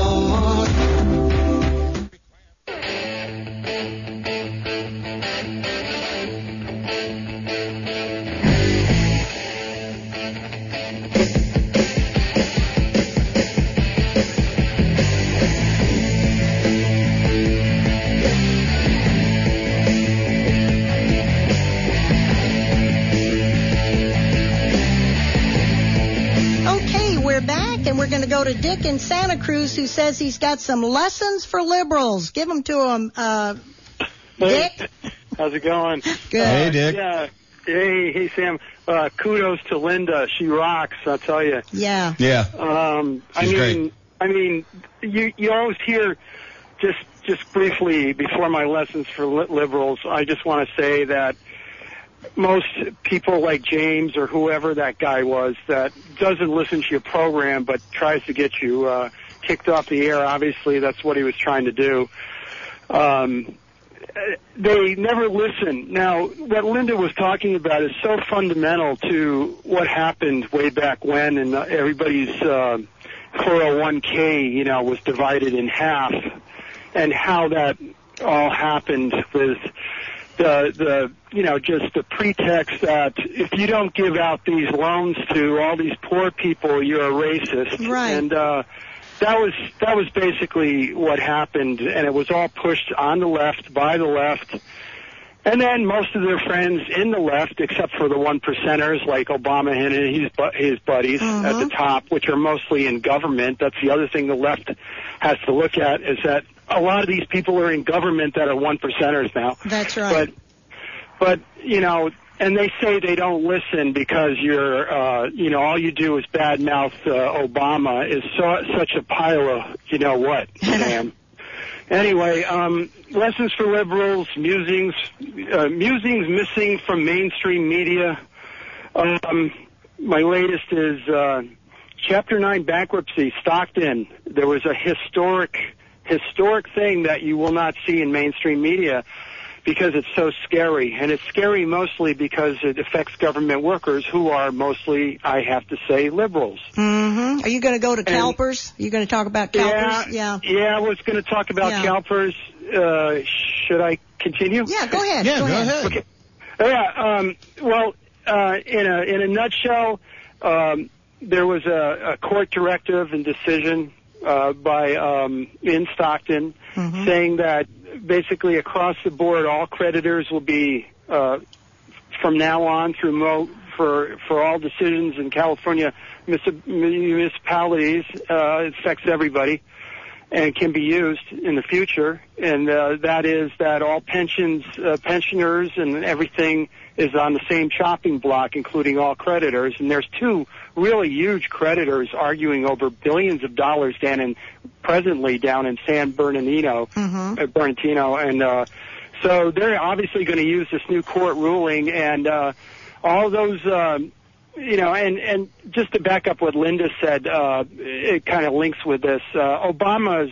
To Dick in Santa Cruz, who says he's got some lessons for liberals. Give them to him, Dick. How's it going? Good. Hey, Dick. Yeah. Hey, Sam. Kudos to Linda. She rocks, I'll tell you. Yeah. Yeah. She's great. I mean, you always hear, just briefly before my lessons for liberals, I just want to say that most people like James or whoever that guy was that doesn't listen to your program but tries to get you kicked off the air, obviously that's what he was trying to do. They never listen. Now, what Linda was talking about is so fundamental to what happened way back when, and everybody's 401k, was divided in half, and how that all happened with just the pretext that if you don't give out these loans to all these poor people, you're a racist. Right. And that was basically what happened, and it was all pushed on the left, by the left. And then most of their friends in the left, except for the 1%ers like Obama and his buddies at the top, which are mostly in government. That's the other thing the left has to look at, is that a lot of these people are in government that are 1%ers now. That's right. But and they say they don't listen because you're, all you do is badmouth Obama is such a pile of, Sam. Anyway, lessons for liberals, musings missing from mainstream media. My latest is Chapter 9 bankruptcy, Stockton. There was a historic thing that you will not see in mainstream media because it's so scary. And it's scary mostly because it affects government workers who are mostly, I have to say, liberals. Mm-hmm. Are you going to go to CalPERS? Are you going to talk about CalPERS? Yeah, I was going to talk about CalPERS. Should I continue? Yeah, go ahead. Yeah, go ahead. Okay. In a nutshell, there was a court directive and decision in Stockton saying that basically across the board all creditors will be from now on for all decisions in California municipalities, it affects everybody and can be used in the future, and that is that all pensioners and everything is on the same chopping block, including all creditors. And there's two really huge creditors arguing over billions of dollars presently down in San Bernardino, and so they're obviously going to use this new court ruling, and all those, and just to back up what Linda said, it kind of links with this. Obama's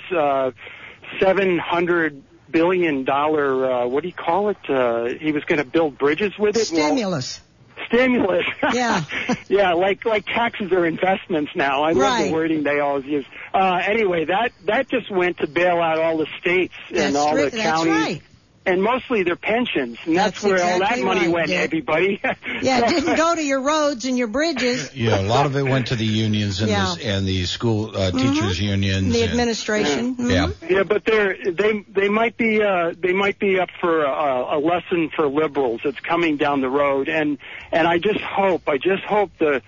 $700 billion, what do you call it? He was going to build bridges with it. Stimulus. Stimulus. Yeah. Yeah, like taxes are investments now. I love the wording they always use. Anyway, that just went to bail out all the states and all the counties. Right. And mostly their pensions, and that's where all that money went, everybody. Yeah, it didn't go to your roads and your bridges. Yeah, a lot of it went to the unions and the school teachers unions, the administration. Yeah, but they might be up for a lesson for liberals that's coming down the road, and I just hope the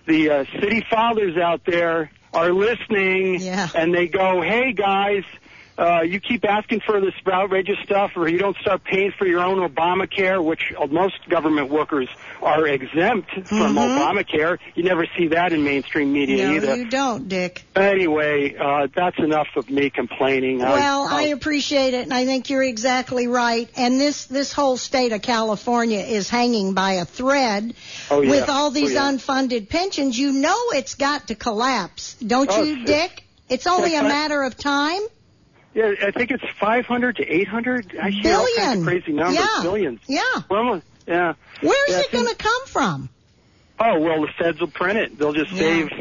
city fathers out there are listening, and they go, hey guys. you keep asking for this outrageous stuff, or you don't start paying for your own Obamacare, which most government workers are exempt from Obamacare. You never see that in mainstream media either. No, you don't, Dick. Anyway, that's enough of me complaining. Well, I appreciate it, and I think you're exactly right. And this whole state of California is hanging by a thread with all these unfunded pensions. You know it's got to collapse, don't you, Dick? It's only a matter of time. Yeah, I think it's 500 to 800. I hear all kinds of crazy numbers. Billions. Yeah. Well, yeah. Where's it going to come from? Oh, well, the feds will print it. They'll just save,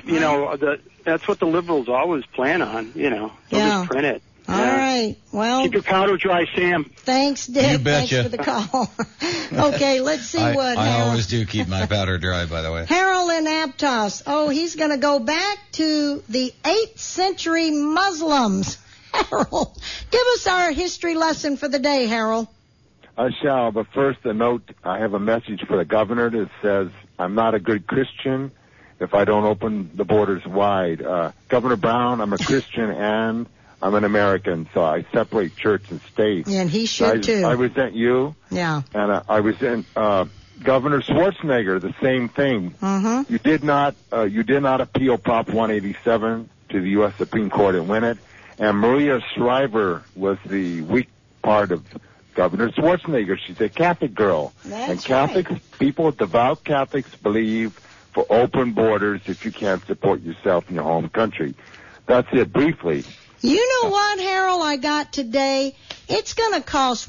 that's what the liberals always plan on, They'll just print it. All right. Well, keep your powder dry, Sam. Thanks, Dick. You betcha. Thanks for the call. Okay, let's see what I always do keep my powder dry, by the way. Harold in Aptos. Oh, he's going to go back to the 8th century Muslims. Harold, give us our history lesson for the day, Harold. I shall, but first a note, I have a message for the governor that says, I'm not a good Christian if I don't open the borders wide. Governor Brown, I'm a Christian and I'm an American, so I separate church and state. Yeah, and he should too. I resent you. Yeah. And I resent Governor Schwarzenegger, the same thing. Mm-hmm. You did not appeal Prop 187 to the U.S. Supreme Court and win it. And Maria Shriver was the weak part of Governor Schwarzenegger. She's a Catholic girl. That's Catholics, people, devout Catholics believe for open borders if you can't support yourself in your home country. That's it, briefly. You know what, Harold, I got today? It's going to cost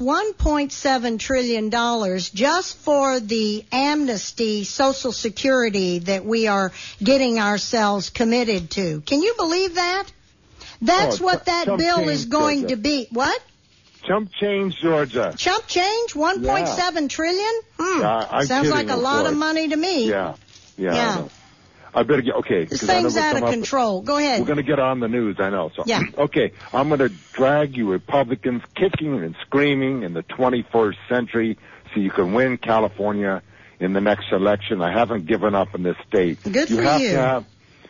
$1.7 trillion just for the amnesty Social Security that we are getting ourselves committed to. Can you believe that? That's what that bill is going to be. What? Chump change, Georgia. Chump change? 1.7 trillion? I'm Sounds kidding, like a lot of money to me. Yeah. I better get, okay. This thing's out of control. Go ahead. We're going to get on the news, I know. So, yeah. Okay, I'm going to drag you Republicans kicking and screaming in the 21st century so you can win California in the next election. I haven't given up in this state. Good for you. Have to have,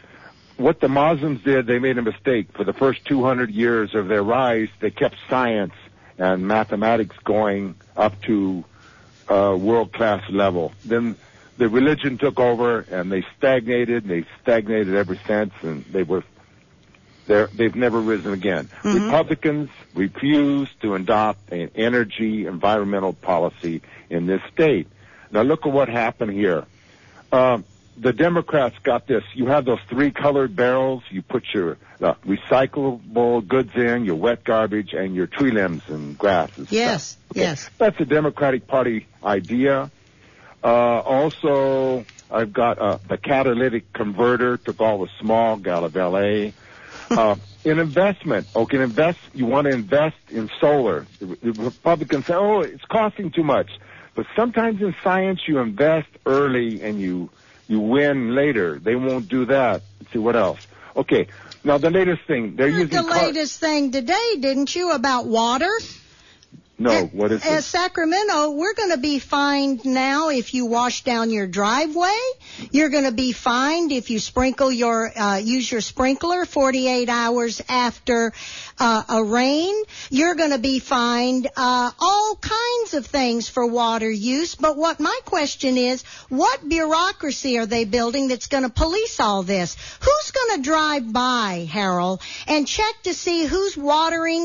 what the Muslims did, they made a mistake. For the first 200 years of their rise, they kept science and mathematics going up to world-class level. Then the religion took over, and they stagnated ever since, and they've never risen again. Mm-hmm. Republicans refuse to adopt an energy environmental policy in this state. Now look at what happened here. The Democrats got this. You have those 3 colored barrels. You put your recyclable goods in, your wet garbage, and your tree limbs and grass and stuff. Yes. That's a Democratic Party idea. Also, I've got the catalytic converter, took all the smog out of L.A. In investment, you want to invest in solar. The Republicans say, it's costing too much. But sometimes in science, you invest early and you win later. They won't do that. Let's see, what else? Okay, now the latest thing. They're using the latest thing today, didn't you, about water? No, what is it? At Sacramento, we're going to be fined now if you wash down your driveway. You're going to be fined if you use your sprinkler 48 hours after a rain. You're going to be fined all kinds of things for water use. But what my question is, what bureaucracy are they building that's going to police all this? Who's going to drive by, Harold, and check to see who's washing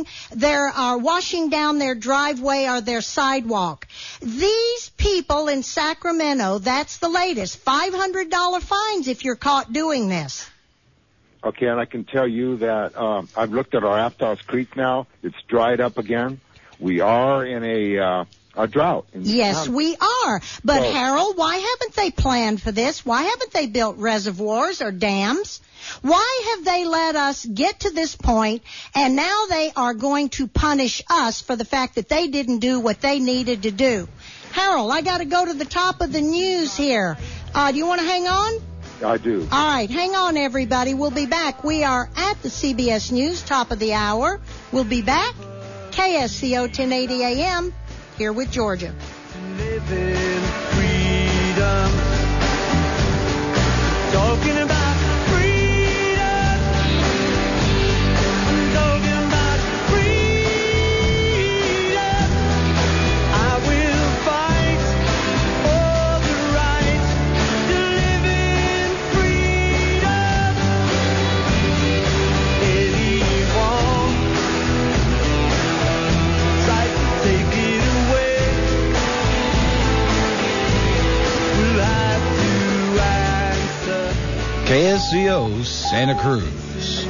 down their driveway or their sidewalk? These people in Sacramento, that's the latest, $500 fines if you're caught doing this. Okay, and I can tell you that I've looked at our Aptos Creek now. It's dried up again. We are in a drought. Yes, we are. But, Harold, why haven't they planned for this? Why haven't they built reservoirs or dams? Why have they let us get to this point, and now they are going to punish us for the fact that they didn't do what they needed to do? Harold, I got to go to the top of the news here. Do you want to hang on? I do. All right, hang on, everybody. We'll be back. We are at the CBS News, top of the hour. We'll be back. KSCO 1080 AM, here with Georgia. Living freedom. Talking about freedom. I'm talking about freedom. KSCO Santa Cruz.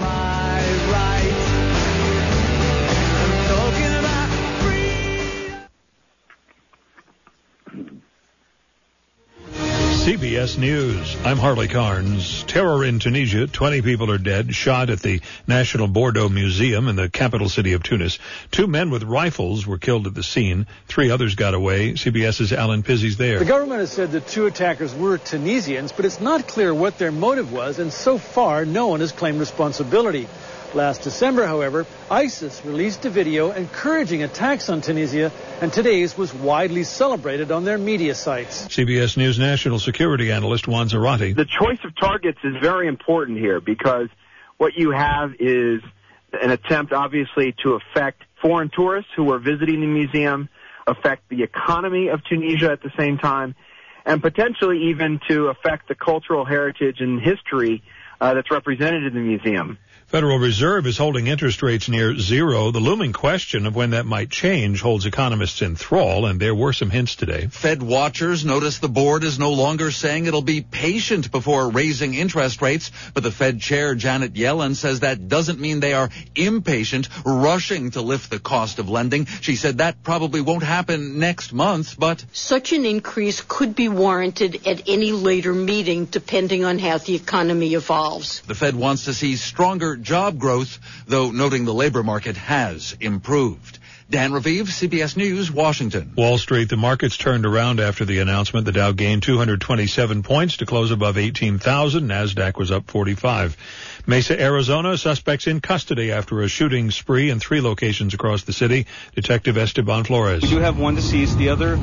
CBS News. I'm Harley Carnes. Terror in Tunisia. 20 people are dead, shot at the National Bordeaux Museum in the capital city of Tunis. 2 men with rifles were killed at the scene. 3 others got away. CBS's Alan Pizzi's there. The government has said the 2 attackers were Tunisians, but it's not clear what their motive was, and so far no one has claimed responsibility. Last December, however, ISIS released a video encouraging attacks on Tunisia, and today's was widely celebrated on their media sites. CBS News national security analyst Juan Zarate. The choice of targets is very important here because what you have is an attempt, obviously, to affect foreign tourists who are visiting the museum, affect the economy of Tunisia at the same time, and potentially even to affect the cultural heritage and history that's represented in the museum. Federal Reserve is holding interest rates near zero. The looming question of when that might change holds economists in thrall, and there were some hints today. Fed watchers notice the board is no longer saying it'll be patient before raising interest rates, but the Fed chair, Janet Yellen, says that doesn't mean they are impatient, rushing to lift the cost of lending. She said that probably won't happen next month, but such an increase could be warranted at any later meeting, depending on how the economy evolves. The Fed wants to see stronger job growth, though noting the labor market has improved. Dan Raviv, CBS News, Washington. Wall Street, the markets turned around after the announcement. The Dow gained 227 points to close above 18,000. NASDAQ was up 45. Mesa, Arizona, suspects in custody after a shooting spree in 3 locations across the city. Detective Esteban Flores. We do have 1 deceased. The other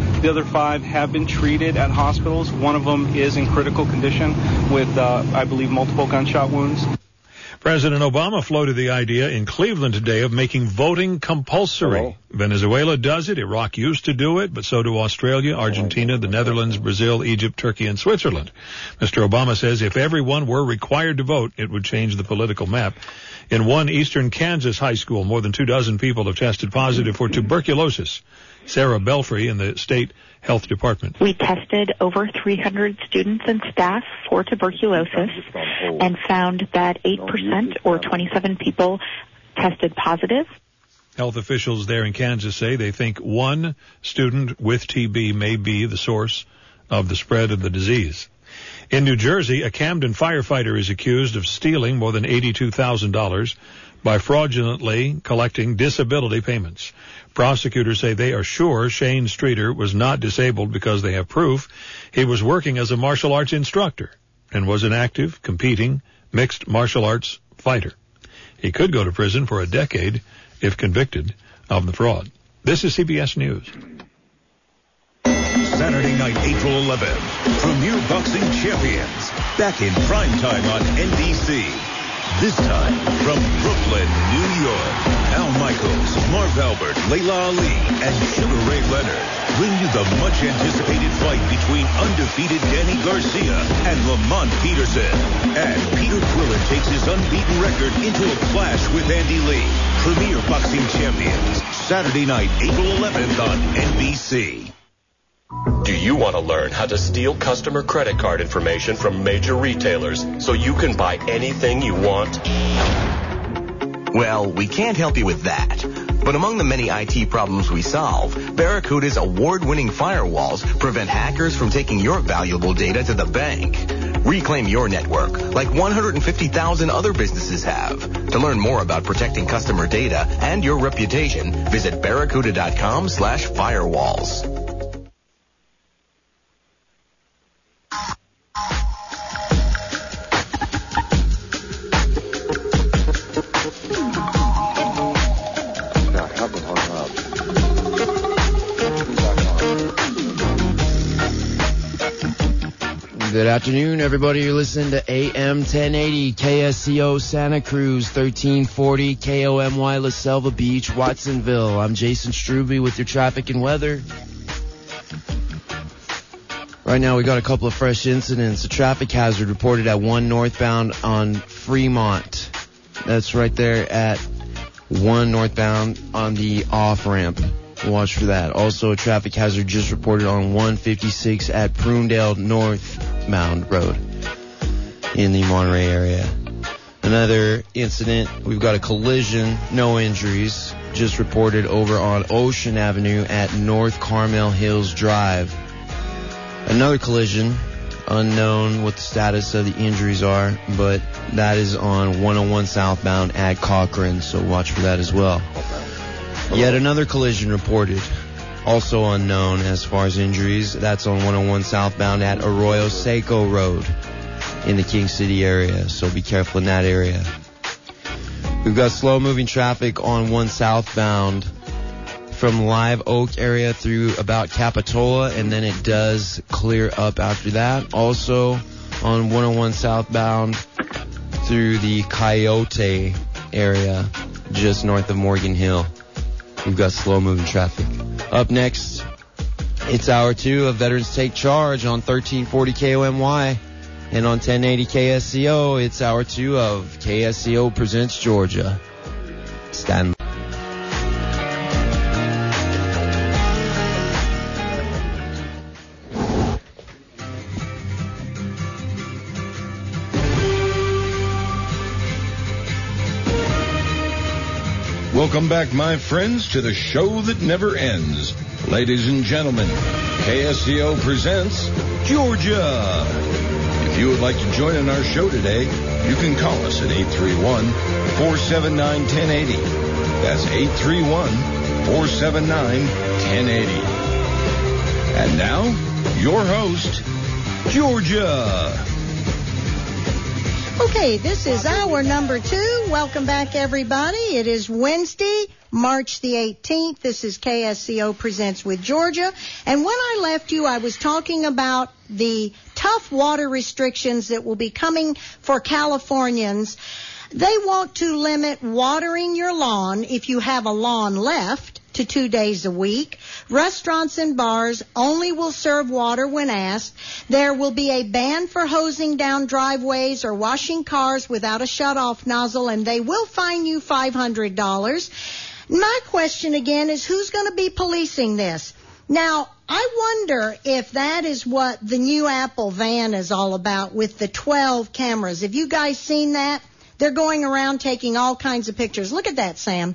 5 have been treated at hospitals. One of them is in critical condition with, I believe, multiple gunshot wounds. President Obama floated the idea in Cleveland today of making voting compulsory. Venezuela does it. Iraq used to do it, but so do Australia, Argentina, the Netherlands, Brazil, Egypt, Turkey, and Switzerland. Mr. Obama says if everyone were required to vote, it would change the political map. In one eastern Kansas high school, more than 24 people have tested positive for tuberculosis. Sarah Belfry in the state health department. We tested over 300 students and staff for tuberculosis and found that 8% or 27 people tested positive. Health officials there in Kansas say they think 1 student with TB may be the source of the spread of the disease. In New Jersey, a Camden firefighter is accused of stealing more than $82,000 by fraudulently collecting disability payments. Prosecutors say they are sure Shane Streeter was not disabled because they have proof he was working as a martial arts instructor and was an active, competing, mixed martial arts fighter. He could go to prison for a decade if convicted of the fraud. This is CBS News. Saturday night, April 11th, Premier Boxing Champions, back in primetime on NBC. This time from Brooklyn, New York, Al Michaels, Marv Albert, Layla Ali, and Sugar Ray Leonard bring you the much-anticipated fight between undefeated Danny Garcia and Lamont Peterson. And Peter Quillen takes his unbeaten record into a clash with Andy Lee. Premier Boxing Champions, Saturday night, April 11th on NBC. Do you want to learn how to steal customer credit card information from major retailers so you can buy anything you want? Well, we can't help you with that. But among the many IT problems we solve, Barracuda's award-winning firewalls prevent hackers from taking your valuable data to the bank. Reclaim your network like 150,000 other businesses have. To learn more about protecting customer data and your reputation, visit barracuda.com/firewalls. Good afternoon, everybody. You're listening to AM 1080, KSCO Santa Cruz, 1340, KOMY La Selva Beach, Watsonville. I'm Jason Struby with your traffic and weather. Right now, we got a couple of fresh incidents. A traffic hazard reported at 1 northbound on Fremont. That's right there at 1 northbound on the off-ramp. Watch for that. Also, a traffic hazard just reported on 156 at Prunedale Northbound Road. in the Monterey area. Another incident, we've got a collision, no injuries, just reported over on Ocean Avenue at North Carmel Hills Drive. Another collision, unknown what the status of the injuries are, but that is on 101 southbound at Cochran, so watch for that as well. Yet another collision reported, also unknown as far as injuries. That's on 101 southbound at Arroyo Seco Road in the King City area, so be careful in that area. We've got slow-moving traffic on 1 southbound from Live Oak area through about Capitola, and then it does clear up after that. Also on 101 southbound through the Coyote area just north of Morgan Hill. We've got slow-moving traffic. Up next, it's Hour 2 of Veterans Take Charge on 1340 KOMY. And on 1080 KSCO, it's Hour 2 of KSCO Presents Georgia. Stand by. Welcome back, my friends, to the show that never ends. Ladies and gentlemen, KSCO presents Georgia. If you would like to join in our show today, you can call us at 831-479-1080. That's 831-479-1080. And now, your host, Georgia. Okay, this is hour number 2. Welcome back, everybody. It is Wednesday, March the 18th. This is KSCO Presents with Georgia. And when I left you, I was talking about the tough water restrictions that will be coming for Californians. They want to limit watering your lawn, if you have a lawn left, to 2 days a week. Restaurants and bars only will serve water when asked. There will be a ban for hosing down driveways or washing cars without a shutoff nozzle, and they will fine you $500. My question again is, who's going to be policing this? Now, I wonder if that is what the new Apple van is all about with the 12 cameras. Have you guys seen that? They're going around taking all kinds of pictures. Look at that, Sam.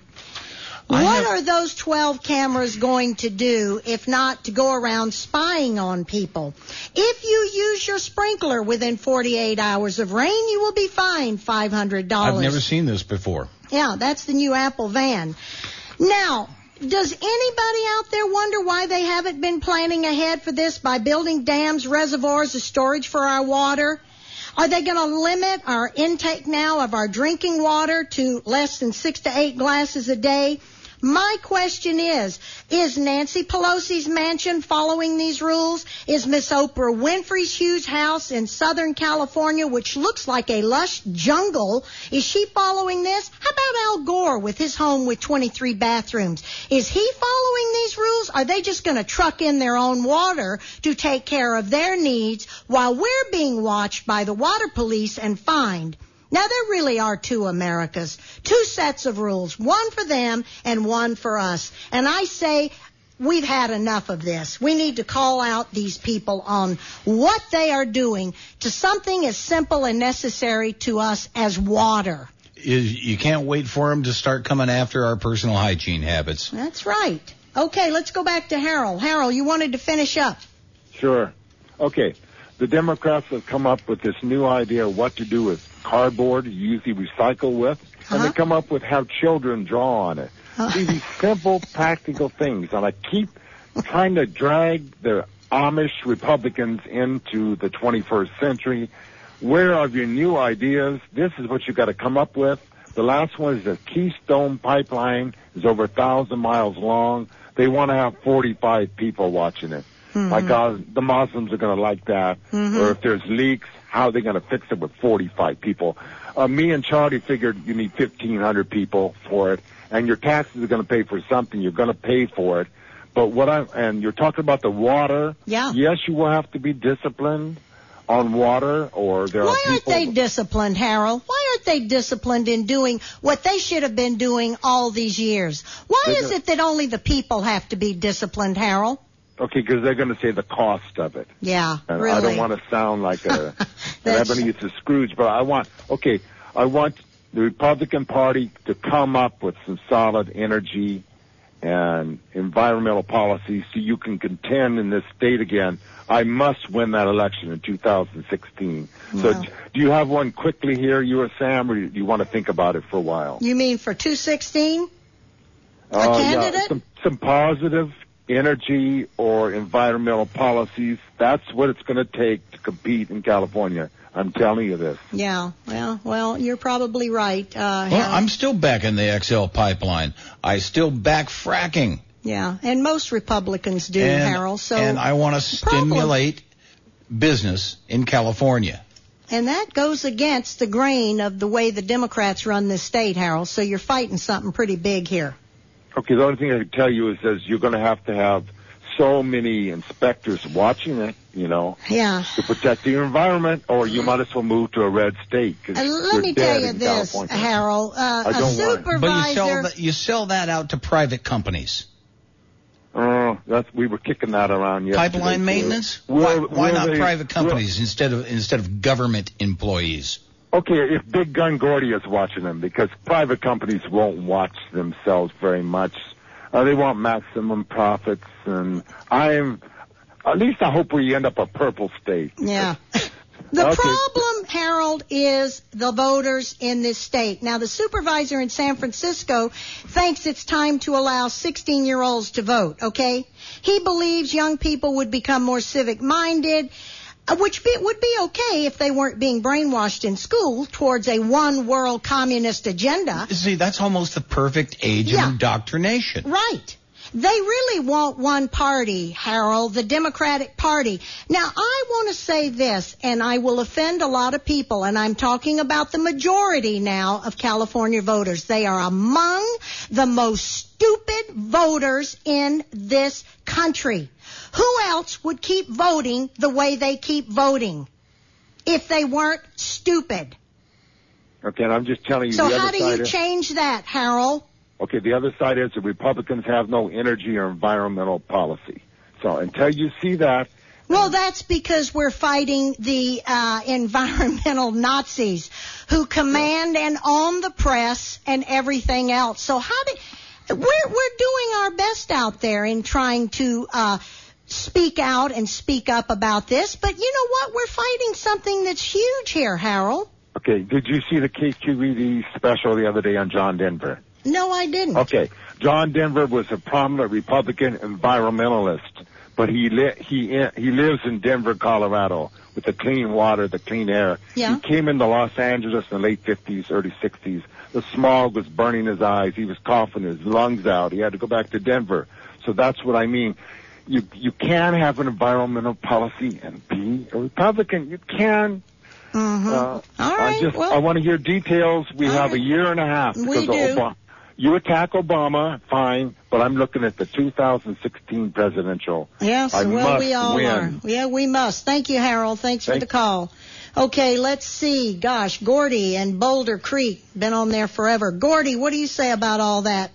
What are those 12 cameras going to do if not to go around spying on people? If you use your sprinkler within 48 hours of rain, you will be fined $500. I've never seen this before. Yeah, that's the new Apple van. Now, does anybody out there wonder why they haven't been planning ahead for this by building dams, reservoirs of storage for our water? Are they going to limit our intake now of our drinking water to less than 6 to 8 glasses a day? My question is Nancy Pelosi's mansion following these rules? Is Miss Oprah Winfrey's huge house in Southern California, which looks like a lush jungle, is she following this? How about Al Gore with his home with 23 bathrooms? Is he following these rules? Are they just going to truck in their own water to take care of their needs while we're being watched by the water police and fined? Now, there really are two Americas, two sets of rules, one for them and one for us. And I say we've had enough of this. We need to call out these people on what they are doing to something as simple and necessary to us as water. You can't wait for them to start coming after our personal hygiene habits. That's right. Okay, let's go back to Harold. Harold, you wanted to finish up. Sure. Okay. The Democrats have come up with this new idea of what to do with cardboard you usually recycle with, and they come up with how children draw on it. These simple, practical things, and I keep trying to drag the Amish Republicans into the 21st century. Where are your new ideas? This is what you've got to come up with. The last one is the Keystone Pipeline. It's over 1,000 miles long. They want to have 45 people watching it. My God, the Muslims are going to like that. Or if there's leaks, how are they going to fix it with 45 people? Me and Charlie figured you need 1,500 people for it, and your taxes are going to pay for something. You're going to pay for it. But and you're talking about the water. Yeah. Yes, you will have to be disciplined on water, or there are people. Why aren't they disciplined, Harold? Why aren't they disciplined in doing what they should have been doing all these years? Why is it that only the people have to be disciplined, Harold? Okay, because they're going to say the cost of it. Yeah, and really. I don't want to sound like an Ebenezer Scrooge, but I want the Republican Party to come up with some solid energy and environmental policies so you can contend in this state again. I must win that election in 2016. Yeah. So do you have one quickly here, you or Sam, or do you want to think about it for a while? You mean for 2016? A candidate? Yeah, some positive energy or environmental policies. That's what it's going to take to compete in California. I'm telling you this. Yeah, well, you're probably right. Well, I'm still backing the XL pipeline. I still back fracking. Yeah, and most Republicans do, Harold. And I want to stimulate business in California. And that goes against the grain of the way the Democrats run this state, Harold. So you're fighting something pretty big here. Okay, the only thing I can tell you is you're going to have so many inspectors watching it, to protect the environment, or you might as well move to a red state. Let me tell you this, California. Harold. A supervisor. But you sell that out to private companies. We were kicking that around yesterday. Pipeline maintenance? Why not private companies instead of government employees? Okay, if Big Gun Gordy is watching them, because private companies won't watch themselves very much. They want maximum profits, and at least I hope we end up a purple state. Yeah. The problem, Harold, is the voters in this state. Now, the supervisor in San Francisco thinks it's time to allow 16-year-olds to vote, okay? He believes young people would become more civic-minded, which would be okay if they weren't being brainwashed in school towards a one-world communist agenda. See, that's almost the perfect age of indoctrination. Right. They really want one party, Harold, the Democratic Party. Now, I want to say this, and I will offend a lot of people, and I'm talking about the majority now of California voters. They are among the most stupid voters in this country. Who else would keep voting the way they keep voting if they weren't stupid? Okay, and I'm just telling you. So how do you change that, Harold? Okay, the other side is the Republicans have no energy or environmental policy. So until you see that. Well, that's because we're fighting the environmental Nazis who command and own the press and everything else. So we're doing our best out there in trying to speak out and speak up about this. But you know what? We're fighting something that's huge here, Harold. Okay, did you see the KQED special the other day on John Denver? No, I didn't. Okay, John Denver was a prominent Republican environmentalist, but he lives in Denver, Colorado, with the clean water, the clean air. Yeah. He came into Los Angeles in the late 50s, early 60s. The smog was burning his eyes. He was coughing his lungs out. He had to go back to Denver. So that's what I mean. You can have an environmental policy and be a Republican. You can. Mm-hmm. All right. I want to hear details. We have a year and a half. We do. You attack Obama, fine, but I'm looking at the 2016 presidential. Yes, we all are. Yeah, we must. Thank you, Harold. Thanks for the call. Okay, let's see. Gosh, Gordy and Boulder Creek, been on there forever. Gordy, what do you say about all that?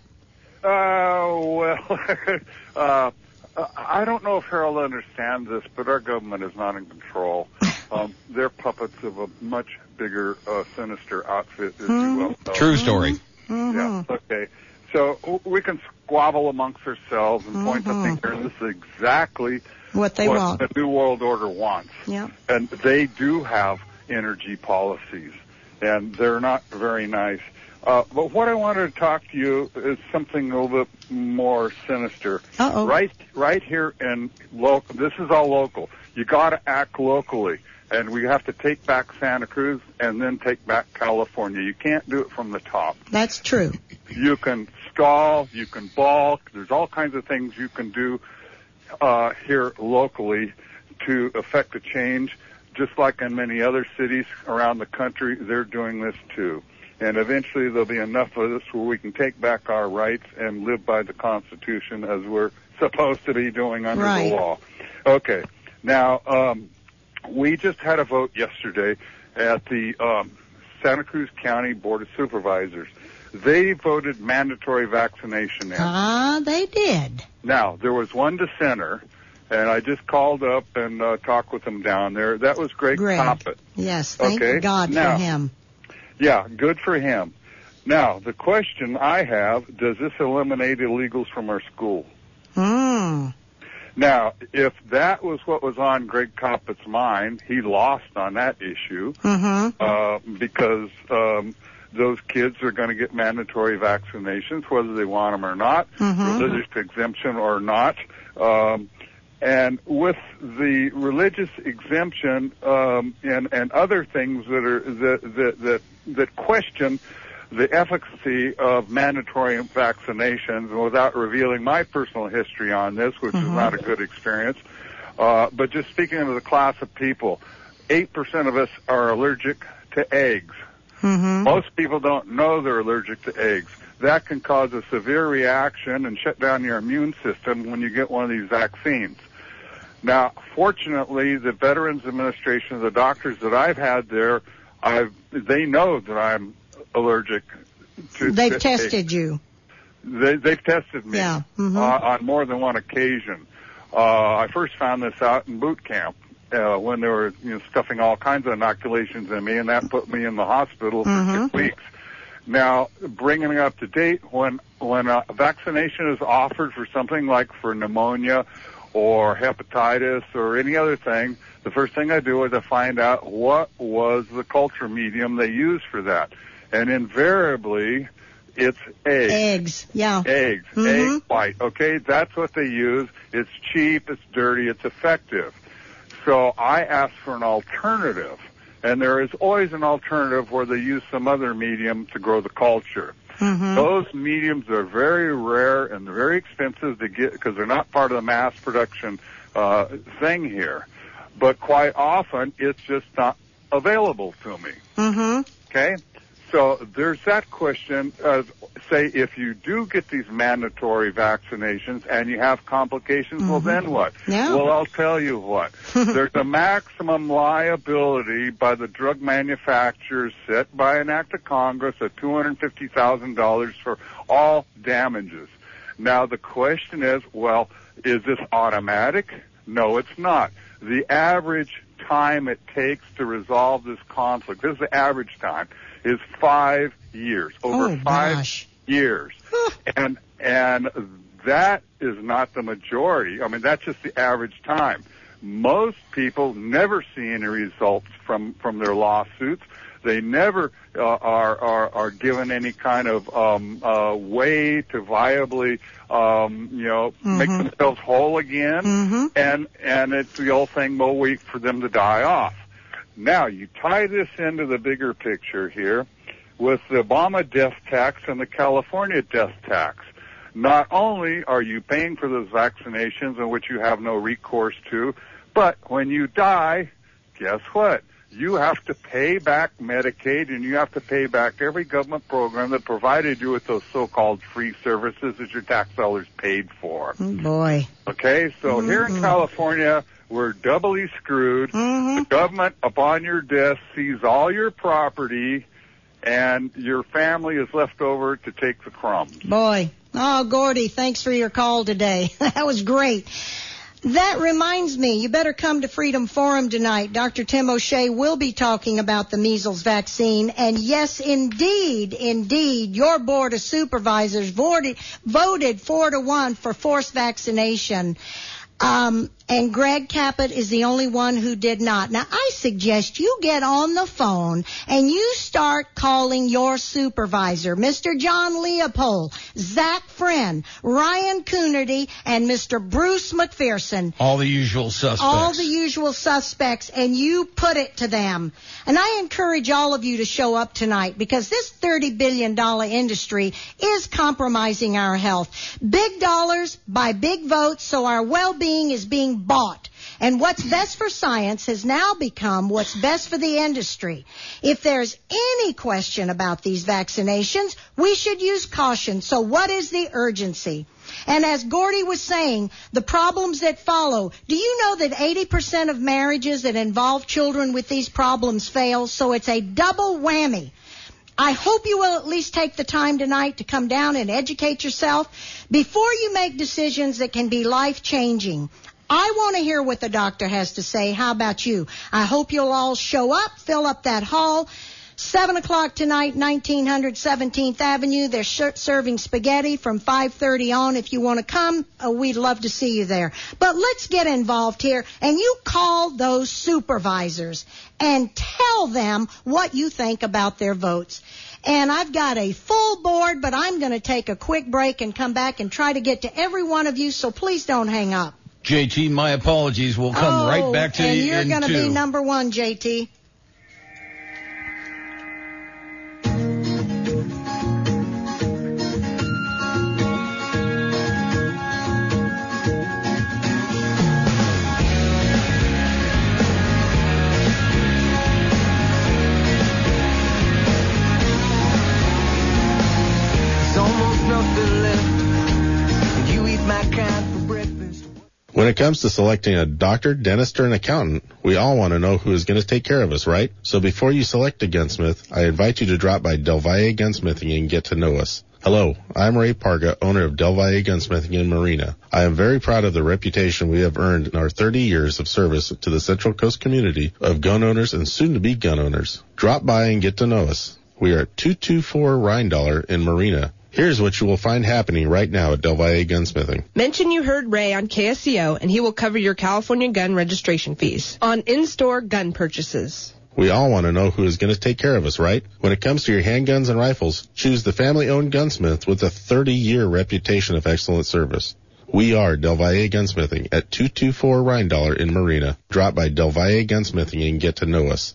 I don't know if Harold understands this, but our government is not in control. They're puppets of a much bigger, sinister outfit, as you well know. True story. Mm-hmm. Yeah, okay. So we can squabble amongst ourselves and point the finger, and this is exactly what want. The New World Order wants. Yeah. And they do have energy policies, and they're not very nice. But what I wanted to talk to you is something a little bit more sinister. Uh-oh. Right here in local. This is all local. You got to act locally. And we have to take back Santa Cruz and then take back California. You can't do it from the top. That's true. You can stall, you can balk. There's all kinds of things you can do here locally to affect a change. Just like in many other cities around the country, they're doing this too. And eventually there'll be enough of this where we can take back our rights and live by the Constitution as we're supposed to be doing under the law. Okay. Now, we just had a vote yesterday at the Santa Cruz County Board of Supervisors. They voted mandatory vaccination in. They did. Now, there was one dissenter, And I just called up and talked with him down there. That was Greg Coppett. Yes, thank God now, for him. Yeah, good for him. Now, the question I have, does this eliminate illegals from our school? Now, if that was what was on Greg Coppett's mind, he lost on that issue because those kids are going to get mandatory vaccinations, whether they want them or not, religious exemption or not. And with the religious exemption and other things that question the efficacy of mandatory vaccinations, without revealing my personal history on this, which is not a good experience, but just speaking of the class of people, 8% of us are allergic to eggs. Most people don't know they're allergic to eggs. That can cause a severe reaction and shut down your immune system when you get one of these vaccines. Now, fortunately, the Veterans Administration, the doctors that I've had there, they know that I'm allergic to. They've tested you. They've tested me on more than one occasion. I first found this out in boot camp when they were stuffing all kinds of inoculations in me, and that put me in the hospital for 6 weeks. Now, bringing it up to date, when a vaccination is offered for something like for pneumonia or hepatitis or any other thing, the first thing I do is I find out what was the culture medium they used for that. And invariably, it's eggs. Eggs, yeah. Eggs, egg white, okay? That's what they use. It's cheap, it's dirty, it's effective. So I asked for an alternative. And there is always an alternative where they use some other medium to grow the culture. Those mediums are very rare and they're very expensive to get because they're not part of the mass production thing here. But quite often, it's just not available to me. Okay? So there's that question. Say, if you do get these mandatory vaccinations and you have complications, well, then what? Well, I'll tell you what. There's a maximum liability by the drug manufacturers set by an act of Congress of $250,000 for all damages. Now, the question is, well, is this automatic? No, it's not. The average time it takes to resolve this conflict, this is the average time, is 5 years, over 5 years. And that is not the majority. I mean, that's just the average time. Most people never see any results from their lawsuits. They never are given any kind of way to viably make themselves whole again. And it's the old thing, we'll wait for them to die off. Now, you tie this into the bigger picture here with the Obama death tax and the California death tax. Not only are you paying for those vaccinations in which you have no recourse to, but when you die, guess what? You have to pay back Medicaid and you have to pay back every government program that provided you with those so-called free services that your tax dollars paid for. Oh, boy. Okay, so here in California, we're doubly screwed. The government, upon your death, sees all your property, and your family is left over to take the crumbs. Boy. Oh, Gordy, thanks for your call today. That was great. That reminds me, you better come to Freedom Forum tonight. Dr. Tim O'Shea will be talking about the measles vaccine. And yes, indeed, your Board of Supervisors voted 4-1 for forced vaccination. And Greg Coppett is the only one who did not. Now, I suggest you get on the phone and you start calling your supervisor, Mr. John Leopold, Zach Friend, Ryan Coonerty, and Mr. Bruce McPherson. All the usual suspects. All the usual suspects, and you put it to them. And I encourage all of you to show up tonight because this $30 billion industry is compromising our health. Big dollars buy big votes, so our well-being is being bought. And what's best for science has now become what's best for the industry. If there's any question about these vaccinations, we should use caution. So what is the urgency? And as Gordy was saying, the problems that follow. Do you know that 80% of marriages that involve children with these problems fail? So it's a double whammy. I hope you will at least take the time tonight to come down and educate yourself before you make decisions that can be life-changing. I want to hear what the doctor has to say. How about you? I hope you'll all show up, fill up that hall. 7 o'clock tonight, 1900 17th Avenue. They're serving spaghetti from 5:30 on. If you want to come, we'd love to see you there. But let's get involved here. And you call those supervisors and tell them what you think about their votes. And I've got a full board, but I'm going to take a quick break and come back and try to get to every one of you, so please don't hang up. JT, my apologies. We'll come right back to you. And you're going to be number one, JT. When it comes to selecting a doctor, dentist, or an accountant, we all want to know who is going to take care of us, right? So before you select a gunsmith, I invite you to drop by Del Valle Gunsmithing and get to know us. Hello, I'm Ray Parga, owner of Del Valle Gunsmithing in Marina. I am very proud of the reputation we have earned in our 30 years of service to the Central Coast community of gun owners and soon-to-be gun owners. Drop by and get to know us. We are at 224 Rhinedollar in Marina. Here's what you will find happening right now at Del Valle Gunsmithing. Mention you heard Ray on KSCO, and he will cover your California gun registration fees on in-store gun purchases. We all want to know who is going to take care of us, right? When it comes to your handguns and rifles, choose the family-owned gunsmith with a 30-year reputation of excellent service. We are Del Valle Gunsmithing at 224 Rhinedollar in Marina. Drop by Del Valle Gunsmithing and get to know us.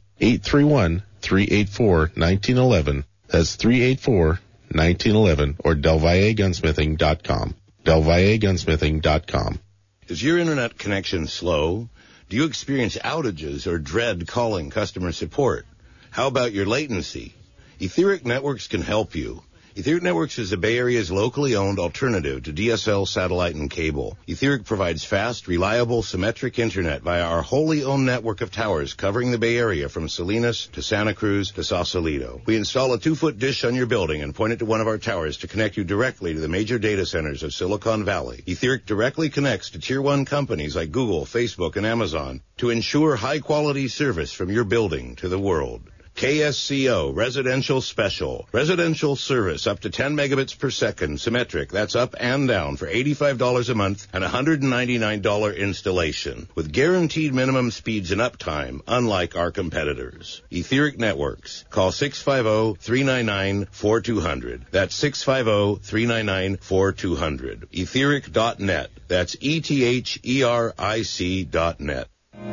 831-384-1911. That's 384-1911 or DelValleGunsmithing.com. DelValleGunsmithing.com. Is your internet connection slow? Do you experience outages or dread calling customer support? How about your latency? Etheric Networks can help you. Etheric Networks is the Bay Area's locally owned alternative to DSL satellite and cable. Etheric provides fast, reliable, symmetric internet via our wholly owned network of towers covering the Bay Area from Salinas to Santa Cruz to Sausalito. We install a 2-foot dish on your building and point it to one of our towers to connect you directly to the major data centers of Silicon Valley. Etheric directly connects to Tier 1 companies like Google, Facebook, and Amazon to ensure high-quality service from your building to the world. KSCO Residential Special. Residential service up to 10 megabits per second, symmetric. That's up and down for $85 a month and $199 installation. With guaranteed minimum speeds and uptime, unlike our competitors. Etheric Networks. Call 650-399-4200. That's 650-399-4200. Etheric.net. That's ETHERIC.net.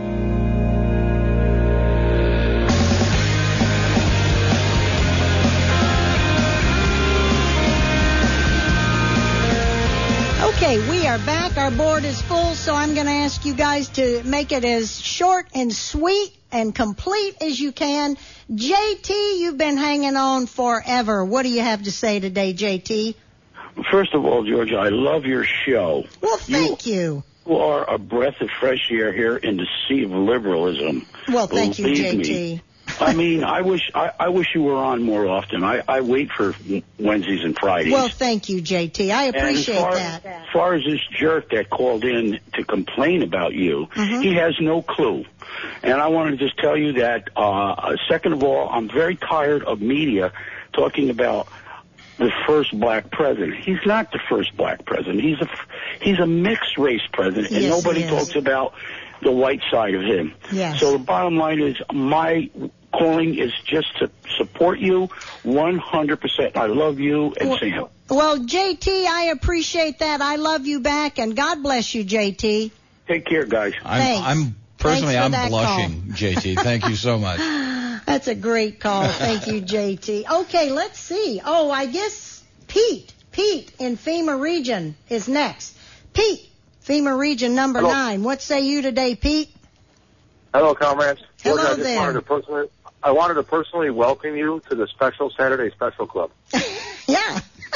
Okay, we are back. Our board is full, so I'm going to ask you guys to make it as short and sweet and complete as you can. JT, you've been hanging on forever. What do you have to say today, JT? First of all, Georgia, I love your show. Well, thank you. You are a breath of fresh air here in the sea of liberalism. Well, thank you, JT. Me. I mean, I wish you were on more often. I wait for Wednesdays and Fridays. Well, thank you, JT. I appreciate that. As far as this jerk that called in to complain about you, he has no clue. And I want to just tell you that, second of all, I'm very tired of media talking about the first black president. He's not the first black president. He's a mixed race president, and nobody talks about the white side of him. Yes. So the bottom line is my calling is just to support you 100%. I love you and Sam. Well, JT, I appreciate that. I love you back, and God bless you, JT. Take care, guys. I'm blushing, call. JT. Thank you so much. That's a great call. Thank you, JT. Okay, let's see. Oh, I guess Pete in FEMA region is next. Pete, FEMA region number 9. What say you today, Pete? Hello, comrades. Hello George, I wanted to personally welcome you to the special Saturday Special Club. Yeah.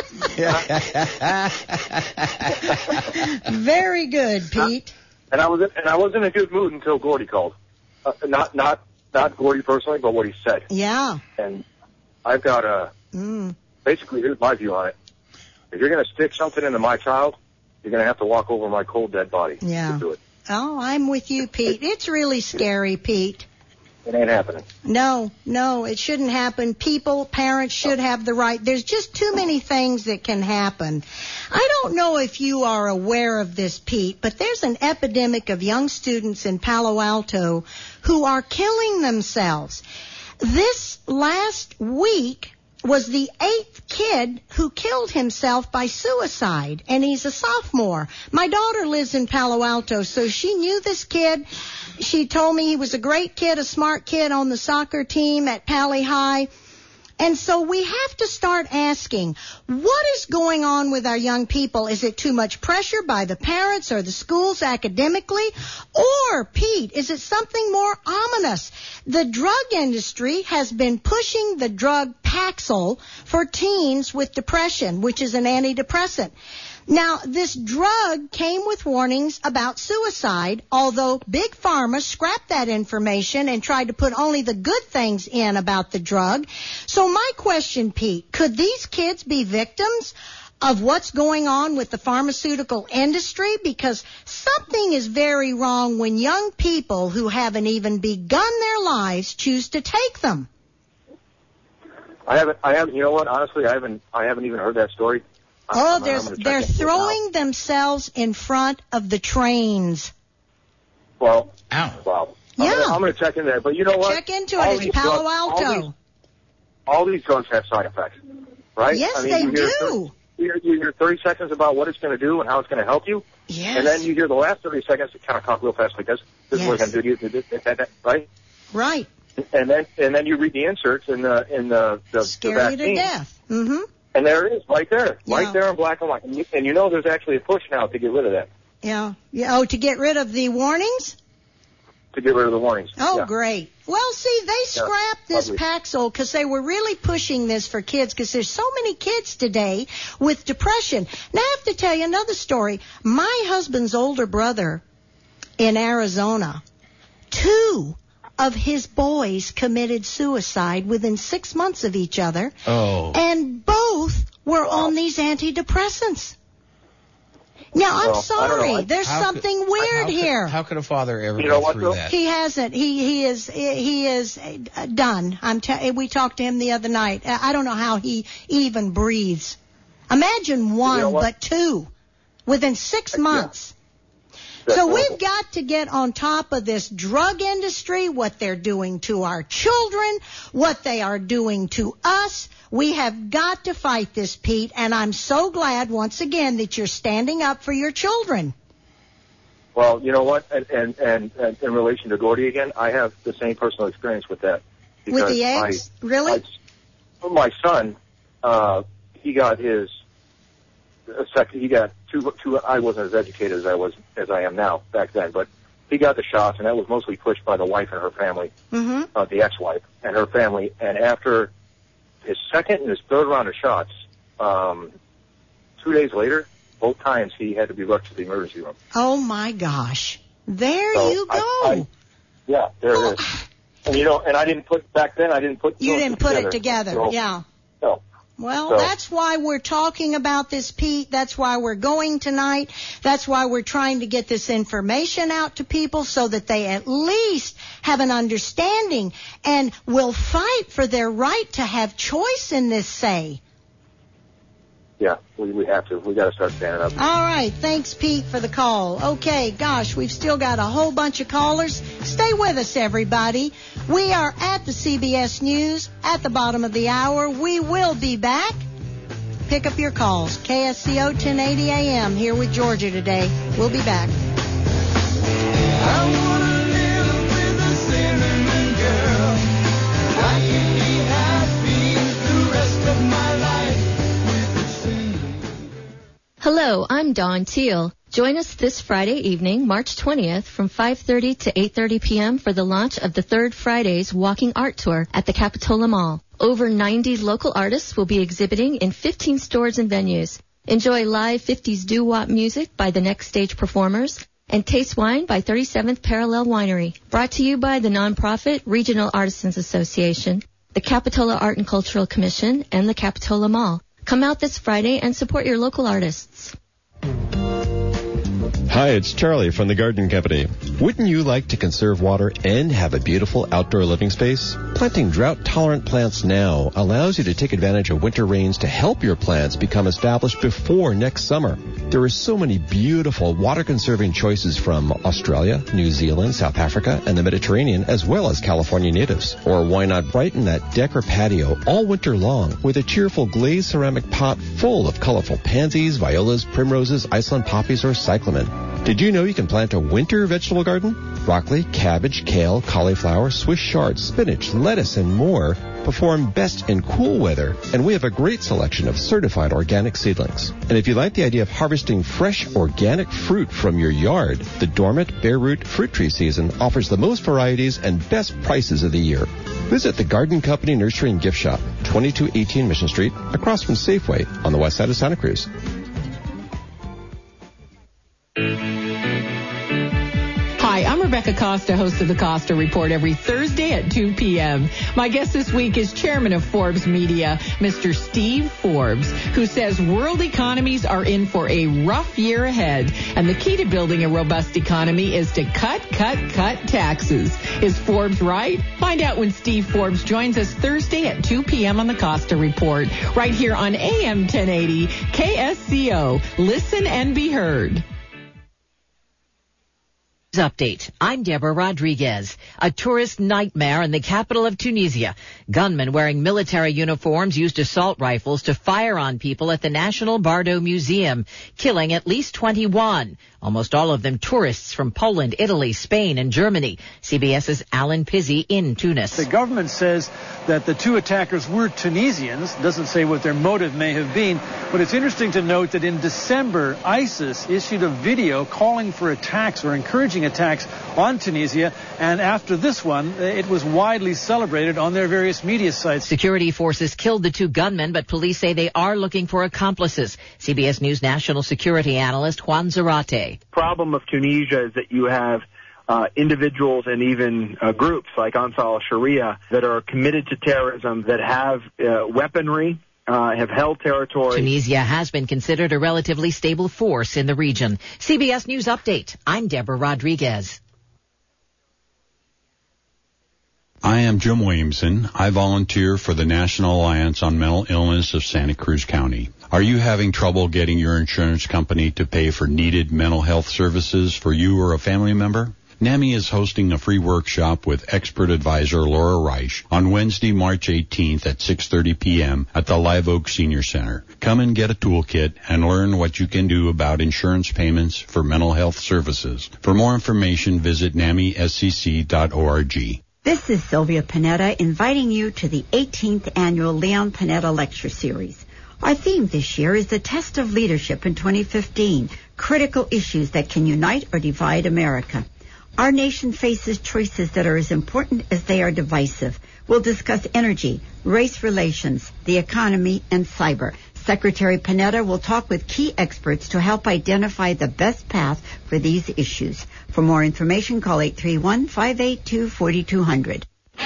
Very good, Pete. And I was in a good mood until Gordy called. Not Gordy personally, but what he said. Yeah. And I've got basically, here's my view on it. If you're going to stick something into my child, you're going to have to walk over my cold, dead body to do it. Oh, I'm with you, Pete. It's really scary, Pete. It ain't happening. No, it shouldn't happen. Parents should have the right. There's just too many things that can happen. I don't know if you are aware of this, Pete, but there's an epidemic of young students in Palo Alto who are killing themselves. This last week was the 8th kid who killed himself by suicide, and he's a sophomore. My daughter lives in Palo Alto, so she knew this kid. She told me he was a great kid, a smart kid on the soccer team at Pali High. And so we have to start asking, what is going on with our young people? Is it too much pressure by the parents or the schools academically? Or, Pete, is it something more ominous? The drug industry has been pushing the drug Paxil for teens with depression, which is an antidepressant. Now, this drug came with warnings about suicide, although Big Pharma scrapped that information and tried to put only the good things in about the drug. So my question, Pete, could these kids be victims of what's going on with the pharmaceutical industry? Because something is very wrong when young people who haven't even begun their lives choose to take them. I haven't, you know what, honestly, I haven't even heard that story. They're throwing themselves in front of the trains. Well, Yeah. I'm going to check into that. But you know what? Check into it. It's Palo Alto. All these drugs have side effects, right? Yes, they do. You hear 30 seconds about what it's going to do and how it's going to help you. Yes. And then you hear the last 30 seconds to kind of talk real fast like this. This is what it's going to do to you, that, right? Right. And then you read the inserts in the Scare vaccine. you to death. Mm-hmm. And there it is, right there in black and white. And you know there's actually a push now to get rid of that. Yeah. Oh, to get rid of the warnings? To get rid of the warnings. Oh, yeah. Great. Well, see, they scrapped this Paxil because they were really pushing this for kids because there's so many kids today with depression. Now, I have to tell you another story. My husband's older brother in Arizona, 2 of his boys committed suicide within 6 months of each other. Oh. And both were on these antidepressants. Now, I'm sorry. There's something weird here. How could a father ever go through that? He hasn't. He is done. We talked to him the other night. I don't know how he even breathes. Imagine 1, but 2 within 6 months. So we've got to get on top of this drug industry, what they're doing to our children, what they are doing to us. We have got to fight this, Pete, and I'm so glad once again that you're standing up for your children. Well, you know what? And in relation to Gordy again, I have the same personal experience with that. With the eggs? Really? My son, he got his second. He got two. I wasn't as educated as I am now back then, but he got the shots, and that was mostly pushed by the wife and her family, the ex-wife and her family. And after his second and his third round of shots, 2 days later, both times he had to be rushed to the emergency room. Oh my gosh! There you go. Yeah, there it is. And and I didn't put back then. I didn't put. You didn't put it together. So, yeah. No. Well, that's why we're talking about this, Pete. That's why we're going tonight. That's why we're trying to get this information out to people so that they at least have an understanding and will fight for their right to have choice in this say. Yeah, we have to. We got to start standing up. All right. Thanks, Pete, for the call. Okay, gosh, we've still got a whole bunch of callers. Stay with us, everybody. We are at the CBS News at the bottom of the hour. We will be back. Pick up your calls. KSCO 1080 AM here with Georgia today. We'll be back. I wanna live with a cinnamon girl. I can be happy the rest of my life. Hello, I'm Dawn Teal. Join us this Friday evening, March 20th, from 5:30 to 8:30 p.m. for the launch of the Third Fridays Walking Art Tour at the Capitola Mall. Over 90 local artists will be exhibiting in 15 stores and venues. Enjoy live 50s doo-wop music by the Next Stage Performers and taste wine by 37th Parallel Winery. Brought to you by the nonprofit Regional Artisans Association, the Capitola Art and Cultural Commission, and the Capitola Mall. Come out this Friday and support your local artists. Hi, it's Charlie from the Garden Company. Wouldn't you like to conserve water and have a beautiful outdoor living space? Planting drought-tolerant plants now allows you to take advantage of winter rains to help your plants become established before next summer. There are so many beautiful water-conserving choices from Australia, New Zealand, South Africa, and the Mediterranean, as well as California natives. Or why not brighten that deck or patio all winter long with a cheerful glazed ceramic pot full of colorful pansies, violas, primroses, Iceland poppies, or cyclamen. Did you know you can plant a winter vegetable garden? Broccoli, cabbage, kale, cauliflower, Swiss chard, spinach, lettuce, and more perform best in cool weather, and we have a great selection of certified organic seedlings. And if you like the idea of harvesting fresh organic fruit from your yard, the dormant bare root fruit tree season offers the most varieties and best prices of the year. Visit the Garden Company Nursery and Gift Shop, 2218 Mission Street, across from Safeway on the west side of Santa Cruz. Hi, I'm Rebecca Costa, host of the Costa Report every Thursday at 2 p.m. My guest this week is chairman of Forbes Media, Mr. Steve Forbes, who says world economies are in for a rough year ahead, and the key to building a robust economy is to cut taxes. Is Forbes right? Find out when Steve Forbes joins us Thursday at 2 p.m. on the Costa Report, right here on AM 1080 KSCO. Listen and be heard. Update. I'm Deborah Rodriguez. A tourist nightmare in the capital of Tunisia. Gunmen wearing military uniforms used assault rifles to fire on people at the National Bardo Museum, killing at least 21. Almost all of them tourists from Poland, Italy, Spain, and Germany. CBS's Alan Pizzi in Tunis. The government says that the two attackers were Tunisians. Doesn't say what their motive may have been. But it's interesting to note that in December, ISIS issued a video calling for attacks or encouraging attacks on Tunisia. And after this one, it was widely celebrated on their various media sites. Security forces killed the two gunmen, but police say they are looking for accomplices. CBS News national security analyst Juan Zarate. Problem of Tunisia is that you have individuals and even groups like Ansar al-Sharia that are committed to terrorism, that have weaponry, have held territory. Tunisia has been considered a relatively stable force in the region. CBS News Update. I'm Deborah Rodriguez. I am Jim Williamson. I volunteer for the National Alliance on Mental Illness of Santa Cruz County. Are you having trouble getting your insurance company to pay for needed mental health services for you or a family member? NAMI is hosting a free workshop with expert advisor Laura Reich on Wednesday, March 18th at 6:30 p.m. at the Live Oak Senior Center. Come and get a toolkit and learn what you can do about insurance payments for mental health services. For more information, visit namiscc.org. This is Sylvia Panetta inviting you to the 18th Annual Leon Panetta Lecture Series. Our theme this year is the test of leadership in 2015, critical issues that can unite or divide America. Our nation faces choices that are as important as they are divisive. We'll discuss energy, race relations, the economy, and cyber. Secretary Panetta will talk with key experts to help identify the best path for these issues. For more information, call 831-582-4200.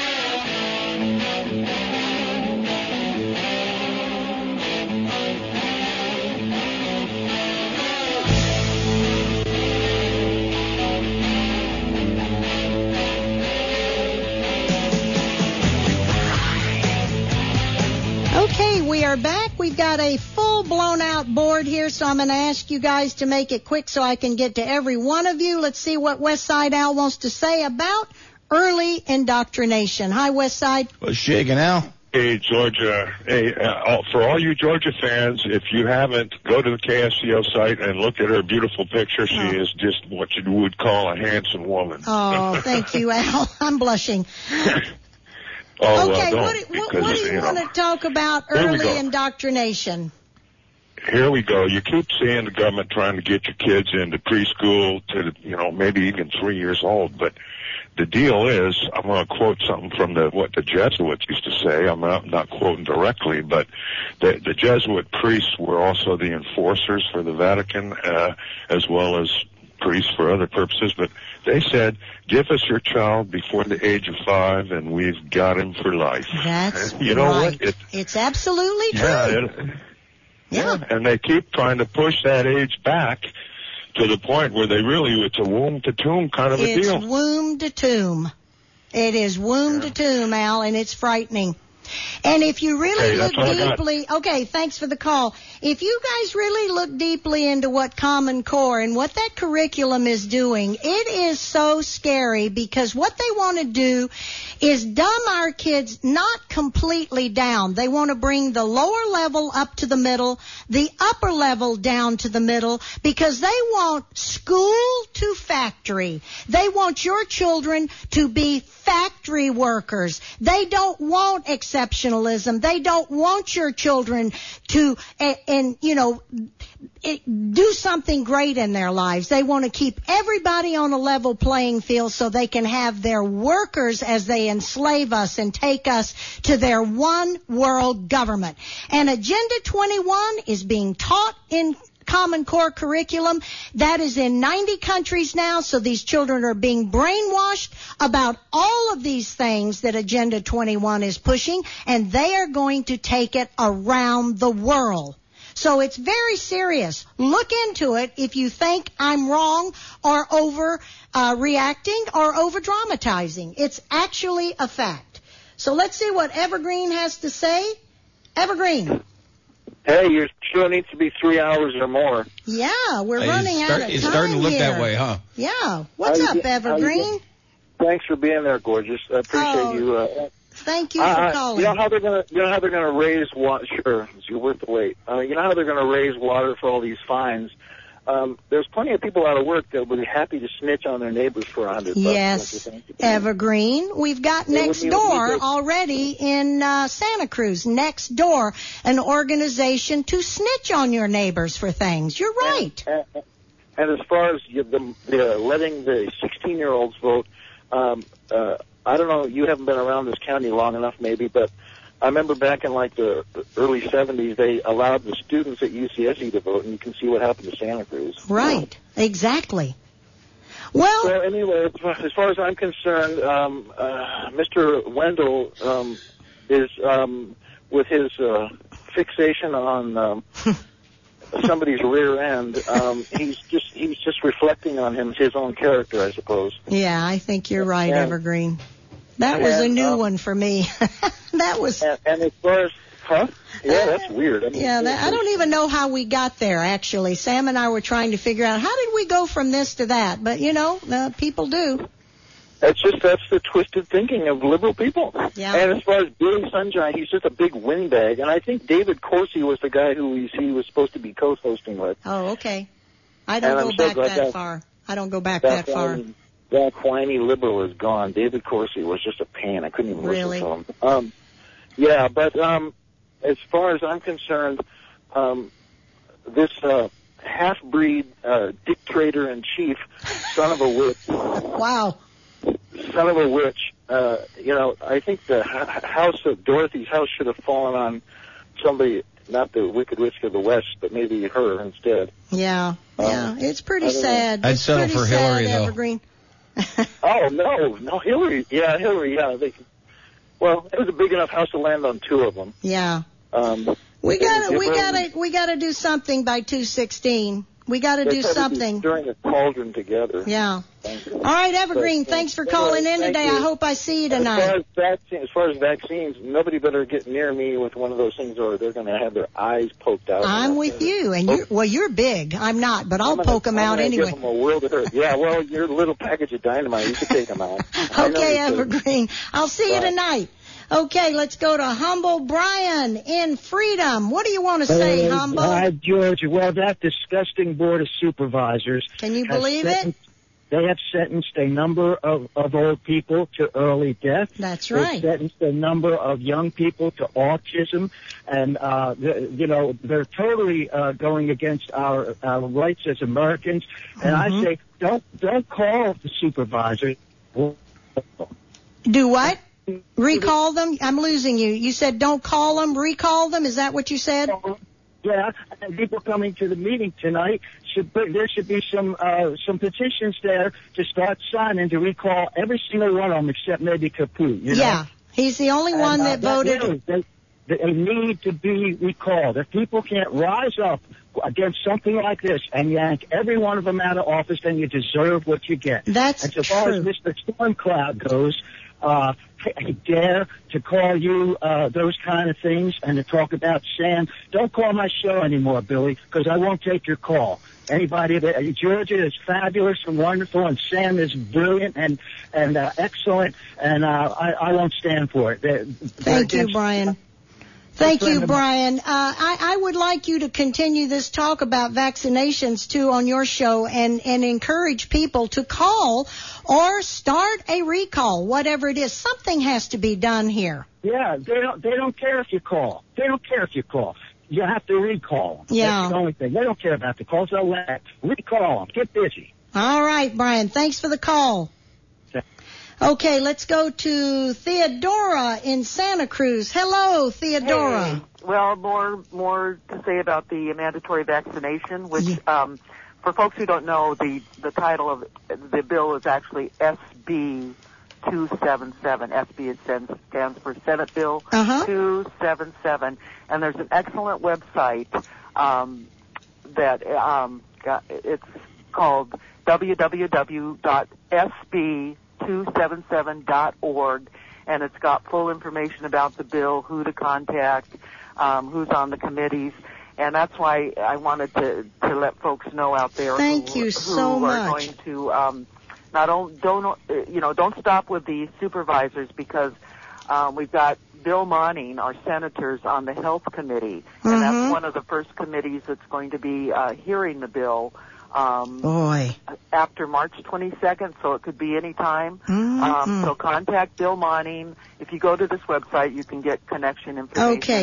Okay, we are back. We've got a full blown out board here, so I'm going to ask you guys to make it quick so I can get to every one of you. Let's see what Westside Al wants to say about early indoctrination. Hi, Westside. What's shaking, Al? Hey, Georgia. Hey, for all you Georgia fans, if you haven't, go to the KSCO site and look at her beautiful picture. She is just what you would call a handsome woman. Oh, thank you, Al. I'm blushing. Okay, what do you want to talk about early indoctrination? Here we go. You keep seeing the government trying to get your kids into preschool to, maybe even 3 years old. But the deal is, I'm going to quote something from what the Jesuits used to say. I'm not quoting directly, but the Jesuit priests were also the enforcers for the Vatican, as well as priests for other purposes. But they said, give us your child before the age of 5, and we've got him for life. That's you know right. What? It's absolutely true. Yeah, and they keep trying to push that age back to the point where it's a womb to tomb kind of a deal. It's womb to tomb. It is womb to tomb, Al, and it's frightening. And if you really look deeply, okay, thanks for the call. If you guys really look deeply into what Common Core and what that curriculum is doing, it is so scary because what they want to do is dumb our kids not completely down. They want to bring the lower level up to the middle, the upper level down to the middle, because they want school to factory. They want your children to be factory workers. They don't want exceptionalism. They don't want your children to, do something great in their lives. They want to keep everybody on a level playing field so they can have their workers as they enslave us and take us to their one world government. And Agenda 21 is being taught in Common Core curriculum. That is in 90 countries now, so these children are being brainwashed about all of these things that Agenda 21 is pushing, and they are going to take it around the world. So it's very serious. Look into it if you think I'm wrong or reacting or over dramatizing. It's actually a fact. So let's see what Evergreen has to say. Evergreen. Hey, your show needs to be 3 hours or more. Yeah, we're running out of time. It's starting to look here. that way, huh? Yeah. What's up, Evergreen? Thanks for being there, gorgeous. I appreciate you. Thank you for calling. You know how they're gonna raise water? Sure, you're worth the wait. You know how they're gonna raise water for all these fines? There's plenty of people out of work that would be happy to snitch on their neighbors for $100. Yes, Evergreen. We've got next door already in Santa Cruz. Next door, an organization to snitch on your neighbors for things. You're right. And as far as the letting the 16-year-olds vote, I don't know. You haven't been around this county long enough, maybe, but I remember back in like the early 70s, they allowed the students at UCSC to vote, and you can see what happened to Santa Cruz. Right, exactly. Well, so anyway, as far as I'm concerned, Mr. Wendell is with his fixation on somebody's rear end. He's just reflecting on his own character, I suppose. Yeah, I think you're right, Evergreen. That was a new one for me. That was. And as far as, yeah, that's weird. I mean, I don't even know how we got there, actually. Sam and I were trying to figure out how did we go from this to that. But, people do. That's the twisted thinking of liberal people. Yeah. And as far as Billy Sunshine, he's just a big windbag. And I think David Corsi was the guy who he was supposed to be co-hosting with. Oh, okay. I don't go back that far. I don't go back that far. That whiny liberal is gone. David Corsi was just a pain. I couldn't even listen to him. Yeah, but as far as I'm concerned, this half-breed dictator-in-chief, son of a witch. Wow. Son of a witch. I think the house of Dorothy's house should have fallen on somebody, not the Wicked Witch of the West, but maybe her instead. Yeah, it's pretty sad. I'd settle for Hillary, though. Evergreen. Oh, no, Hillary. Yeah, Hillary, yeah. Well, it was a big enough house to land on two of them. Yeah. We gotta do something by 2/16. We gotta do something. During the cauldron together. Yeah. All right, Evergreen, thanks for calling in today. I hope I see you tonight. As far as vaccines, nobody better get near me with one of those things or they're going to have their eyes poked out. I'm with you, and you're big. I'm not, but I'll poke them out anyway. Give them a world of hurt. Yeah, well, you're a little package of dynamite. You can take them out. Okay, Evergreen. I'll see you tonight. Okay, let's go to Humble Brian in Freedom. What do you want to say, Humble? Hi, Georgia. Well, that disgusting board of supervisors. Can you believe it? They have sentenced a number of old people to early death. That's right. They've sentenced a number of young people to autism. And, they're totally going against our rights as Americans. And I say, don't call the supervisors. Do what? Recall them? I'm losing you. You said don't call them, recall them? Is that what you said? Yeah, and people coming to the meeting tonight, there should be some petitions there to start signing to recall every single one of them except maybe Capu. Yeah, he's the only one that voted. They need to be recalled. If people can't rise up against something like this and yank every one of them out of office, then you deserve what you get. That's and so far as Mr. Stormcloud goes, I dare to call you those kind of things and to talk about Sam. Don't call my show anymore, Billy, because I won't take your call. Anybody that Georgia is fabulous and wonderful, and Sam is brilliant and excellent, and I won't stand for it. Thank you, Brian. Thank you, Brian. I would like you to continue this talk about vaccinations, too, on your show and encourage people to call or start a recall, whatever it is. Something has to be done here. Yeah, they don't care if you call. They don't care if you call. You have to recall them. Yeah. That's the only thing. They don't care about the calls. They'll recall them. Get busy. All right, Brian. Thanks for the call. Okay, let's go to Theodora in Santa Cruz. Hello, Theodora. Hey. Well, more to say about the mandatory vaccination, which, for folks who don't know, the title of the bill is actually SB 277. SB stands for Senate Bill 277, and there's an excellent website that it's called www.sb277.org, and it's got full information about the bill, who to contact, who's on the committees. And that's why I wanted to let folks know out there who are going to don't stop with the supervisors, because we've got Bill Monning, our senators, on the Health Committee, and that's one of the first committees that's going to be hearing the bill after March 22nd, so it could be any time. So contact Bill Monning. If you go to this website, you can get connection information. Okay,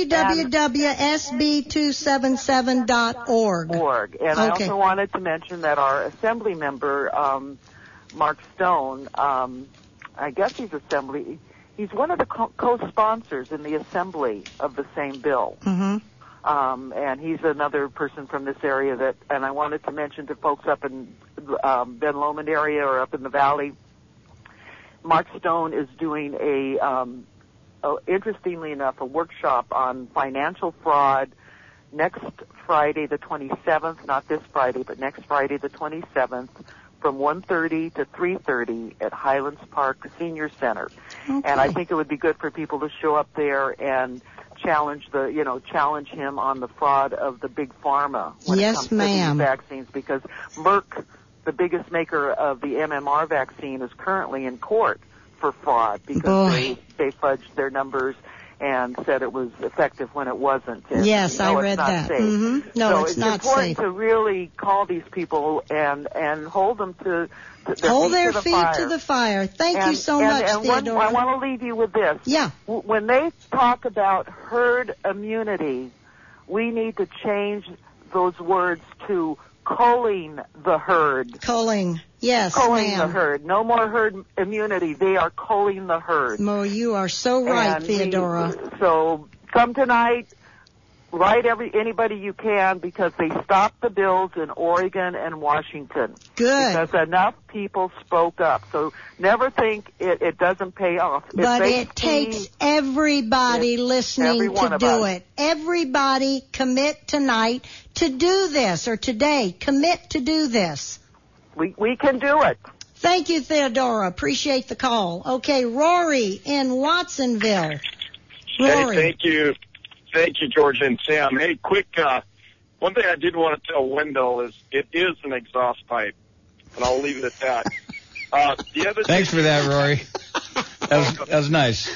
www.sb277.org. And I also wanted to mention that our Assembly member, Mark Stone, I guess he's one of the co-sponsors in the Assembly of the same bill. And he's another person from this area and I wanted to mention to folks up in Ben Lomond area or up in the valley, Mark Stone is doing interestingly enough, a workshop on financial fraud next Friday the 27th, not this Friday, but next Friday the 27th, from 1:30 to 3:30 at Highlands Park Senior Center. And I think it would be good for people to show up there and challenge him on the fraud of the big pharma when it comes to these vaccines, because Merck, the biggest maker of the MMR vaccine, is currently in court for fraud because they fudged their numbers and said it was effective when it wasn't. And yes, I read that. No, so it's not safe. It's important to really call these people and hold them to hold their feet to the fire. Thank you so much, Theodora. I want to leave you with this. Yeah. When they talk about herd immunity, we need to change those words to culling the herd. Culling. Yes, culling the herd. No more herd immunity. They are culling the herd. Mo, you are so right, Theodora. So come tonight. Write anybody you can, because they stopped the bills in Oregon and Washington. Good. Because enough people spoke up. So never think it doesn't pay off. But it takes everybody listening to do it. Everybody commit tonight to do this, or today. Commit to do this. We can do it. Thank you, Theodora. Appreciate the call. Okay, Rory in Watsonville. Rory. Hey, thank you. Thank you, George and Sam. Hey, quick, one thing I did want to tell Wendell is it is an exhaust pipe, and I'll leave it at that. The other Thanks for that, Rory. That was nice.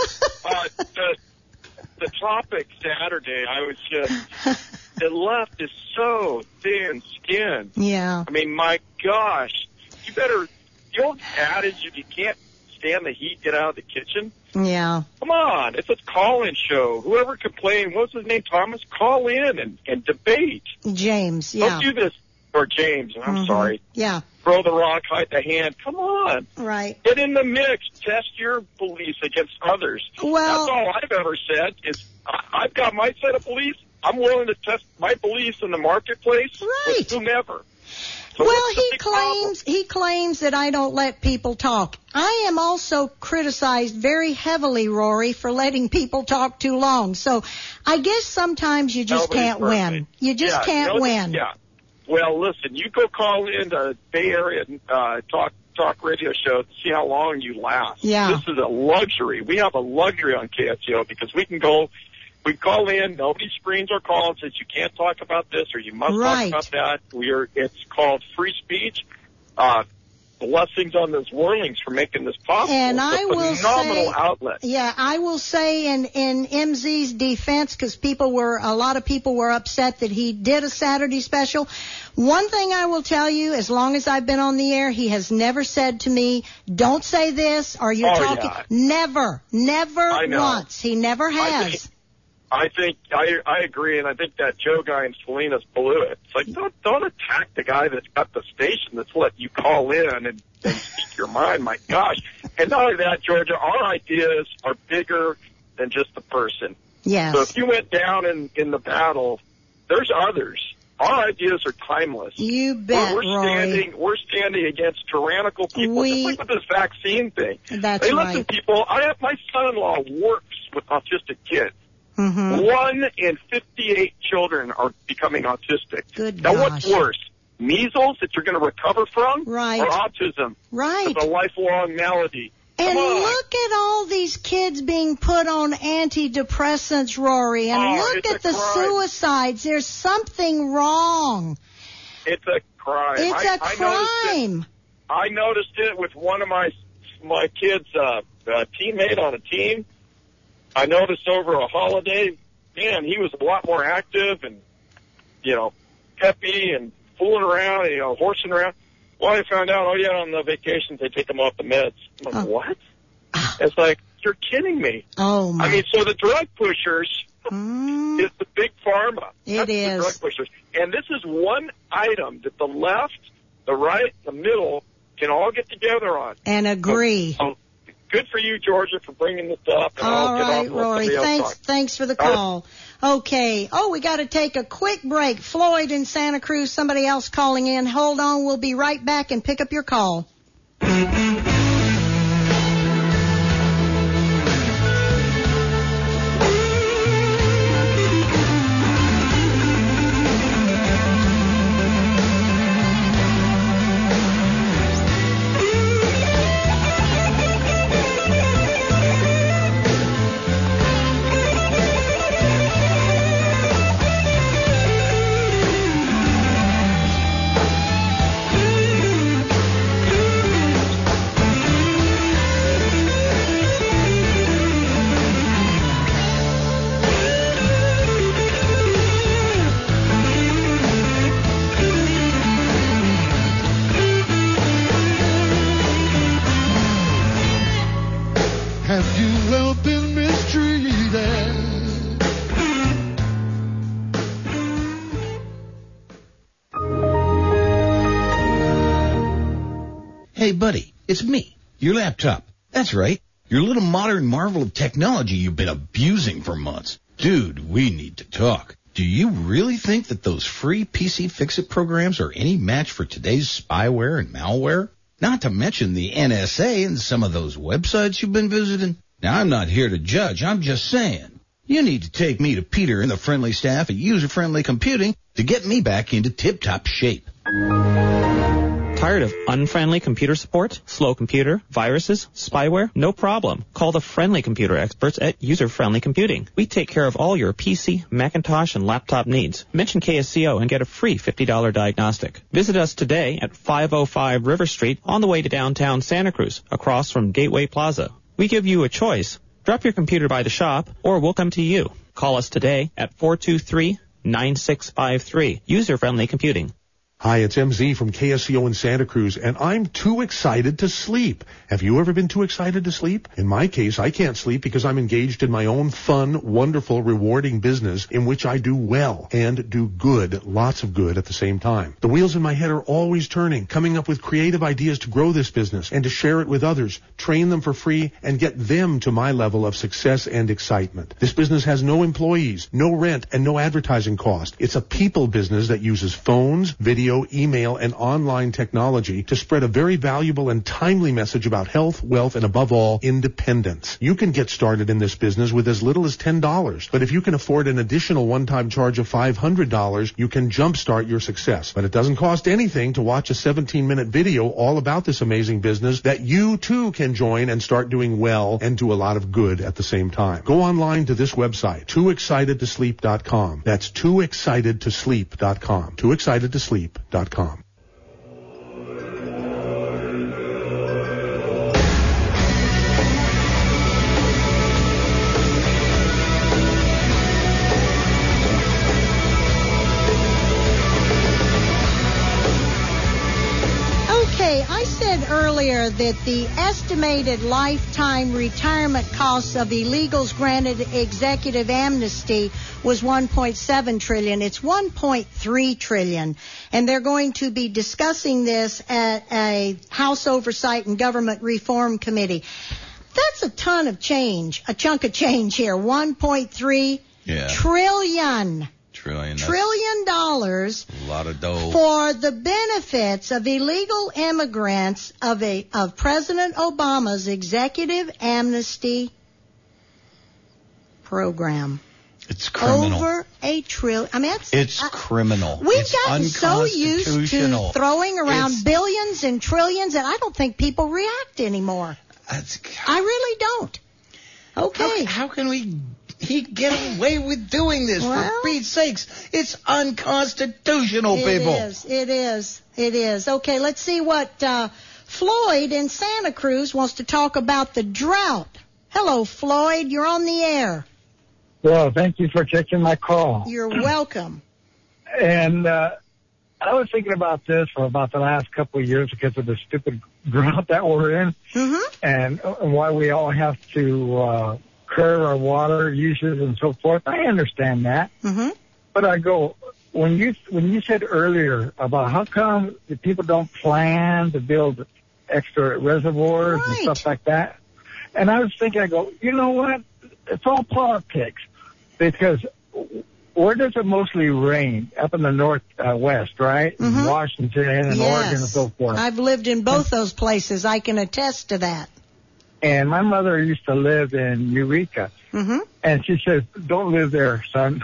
The topic Saturday, I was just, the left is so thin-skinned. Yeah. I mean, my gosh, the old adage, if you can't stand the heat, get out of the kitchen. Yeah. Come on, it's a call-in show. Whoever complained, what's his name, Thomas? Call in and debate. James, yeah. Don't do this, or James, I'm sorry. Yeah. Throw the rock, hide the hand. Come on. Right. Get in the mix. Test your beliefs against others. Well, that's all I've ever said is I've got my set of beliefs. I'm willing to test my beliefs in the marketplace with whomever. So well, what's the big problem? he claims that I don't let people talk. I am also criticized very heavily, Rory, for letting people talk too long. So I guess sometimes you just Nobody's can't perfect. win. You just can't win. Yeah. Well, listen, you go call into Bay Area talk radio show to see how long you last. Yeah. This is a luxury. We have a luxury on KSCO because we call in, nobody screens our call and says you can't talk about this or you must Right. talk about that. It's called free speech. Blessings on those Whirlings for making this possible. And it's I a will phenomenal say, outlet. Yeah, I will say in MZ's defense, because a lot of people were upset that he did a Saturday special. One thing I will tell you, as long as I've been on the air, he has never said to me, "Don't say this," or "You're talking." Yeah. Never I know. once. He never has. I think I agree, and I think that Joe guy in Salinas blew it. It's like don't attack the guy that's got the station that's let you call in and speak your mind. My gosh! And not only that, Georgia, our ideas are bigger than just the person. Yes. So if you went down in the battle, there's others. Our ideas are timeless. You bet, Rory. We're standing against tyrannical people. Just like with this vaccine thing. That's hey, right. listen, people. My son-in-law works with autistic kids. Mm-hmm. 1 in 58 children are becoming autistic. Good now, gosh. what's worse? Measles that you're going to recover from? Right. Or autism? Right. It's a lifelong malady. And Come on. look at all these kids being put on antidepressants, Rory, and look it's at a the crime. suicides. There's something wrong. It's a crime. It's a crime. I noticed it with one of my kids' teammate on a team. I noticed over a holiday, man, he was a lot more active and, peppy and fooling around, horsing around. Well, I found out, on the vacations they take him off the meds. I'm like, what? It's like, you're kidding me. Oh, my. I mean, so the drug pushers is the big pharma. That's is. the drug pushers. And this is one item that the left, the right, the middle can all get together on. And agree. So, good for you, Georgia, for bringing this up. And All I'll get right, off and let Rory. somebody else talk. Thanks for the call. Okay. Oh, we got to take a quick break. Floyd in Santa Cruz, somebody else calling in. Hold on. We'll be right back and pick up your call. Have you ever been mistreated? Hey, buddy, it's me, your laptop. That's right, your little modern marvel of technology you've been abusing for months. Dude, we need to talk. Do you really think that those free PC Fix-It programs are any match for today's spyware and malware? Not to mention the NSA and some of those websites you've been visiting. Now, I'm not here to judge, I'm just saying. You need to take me to Peter and the friendly staff at User Friendly Computing to get me back into tip-top shape. Tired of unfriendly computer support, slow computer, viruses, spyware? No problem. Call the friendly computer experts at User Friendly Computing. We take care of all your PC, Macintosh, and laptop needs. Mention KSCO and get a free $50 diagnostic. Visit us today at 505 River Street on the way to downtown Santa Cruz, across from Gateway Plaza. We give you a choice. Drop your computer by the shop, or we'll come to you. Call us today at 423-9653. User Friendly Computing. Hi, it's MZ from KSCO in Santa Cruz, and I'm too excited to sleep. Have you ever been too excited to sleep? In my case, I can't sleep because I'm engaged in my own fun, wonderful, rewarding business in which I do well and do good, lots of good at the same time. The wheels in my head are always turning, coming up with creative ideas to grow this business and to share it with others, train them for free, and get them to my level of success and excitement. This business has no employees, no rent, and no advertising cost. It's a people business that uses phones, video, radio, email, and online technology to spread a very valuable and timely message about health, wealth, and above all, independence. You can get started in this business with as little as $10, but if you can afford an additional one-time charge of $500, you can jumpstart your success. But it doesn't cost anything to watch a 17-minute video all about this amazing business that you too can join and start doing well and do a lot of good at the same time. Go online to this website, tooexcitedtosleep.com. That's tooexcitedtosleep.com. tooexcitedtosleep.com. Earlier that the estimated lifetime retirement costs of illegals granted executive amnesty was $1.7 trillion. It's $1.3 trillion. And they're going to be discussing this at a House Oversight and Government Reform Committee. That's a ton of change, a chunk of change here. $1.3 trillion. Trillion dollars. A lot of dough. For the benefits of illegal immigrants of President Obama's executive amnesty program. It's criminal. Over $1 trillion. I mean, it's criminal. We've gotten so used to throwing around billions and trillions that I don't think people react anymore. I really don't. Okay. How can he get away with doing this? For Pete's sakes, it's unconstitutional, people. It is. Okay, let's see what Floyd in Santa Cruz wants to talk about the drought. Hello, Floyd. You're on the air. Well, thank you for taking my call. You're welcome. And I was thinking about this for about the last couple of years because of the stupid drought that we're in, and why we all have to curb our water uses and so forth. I understand that, but I go, when you said earlier about how come the people don't plan to build extra reservoirs and stuff like that, and I was thinking, I go, you know what? It's all politics, because where does it mostly rain? Up in the northwest, right? In Washington and Oregon and so forth. I've lived in both those places. I can attest to that. And my mother used to live in Eureka. And she says, don't live there, son.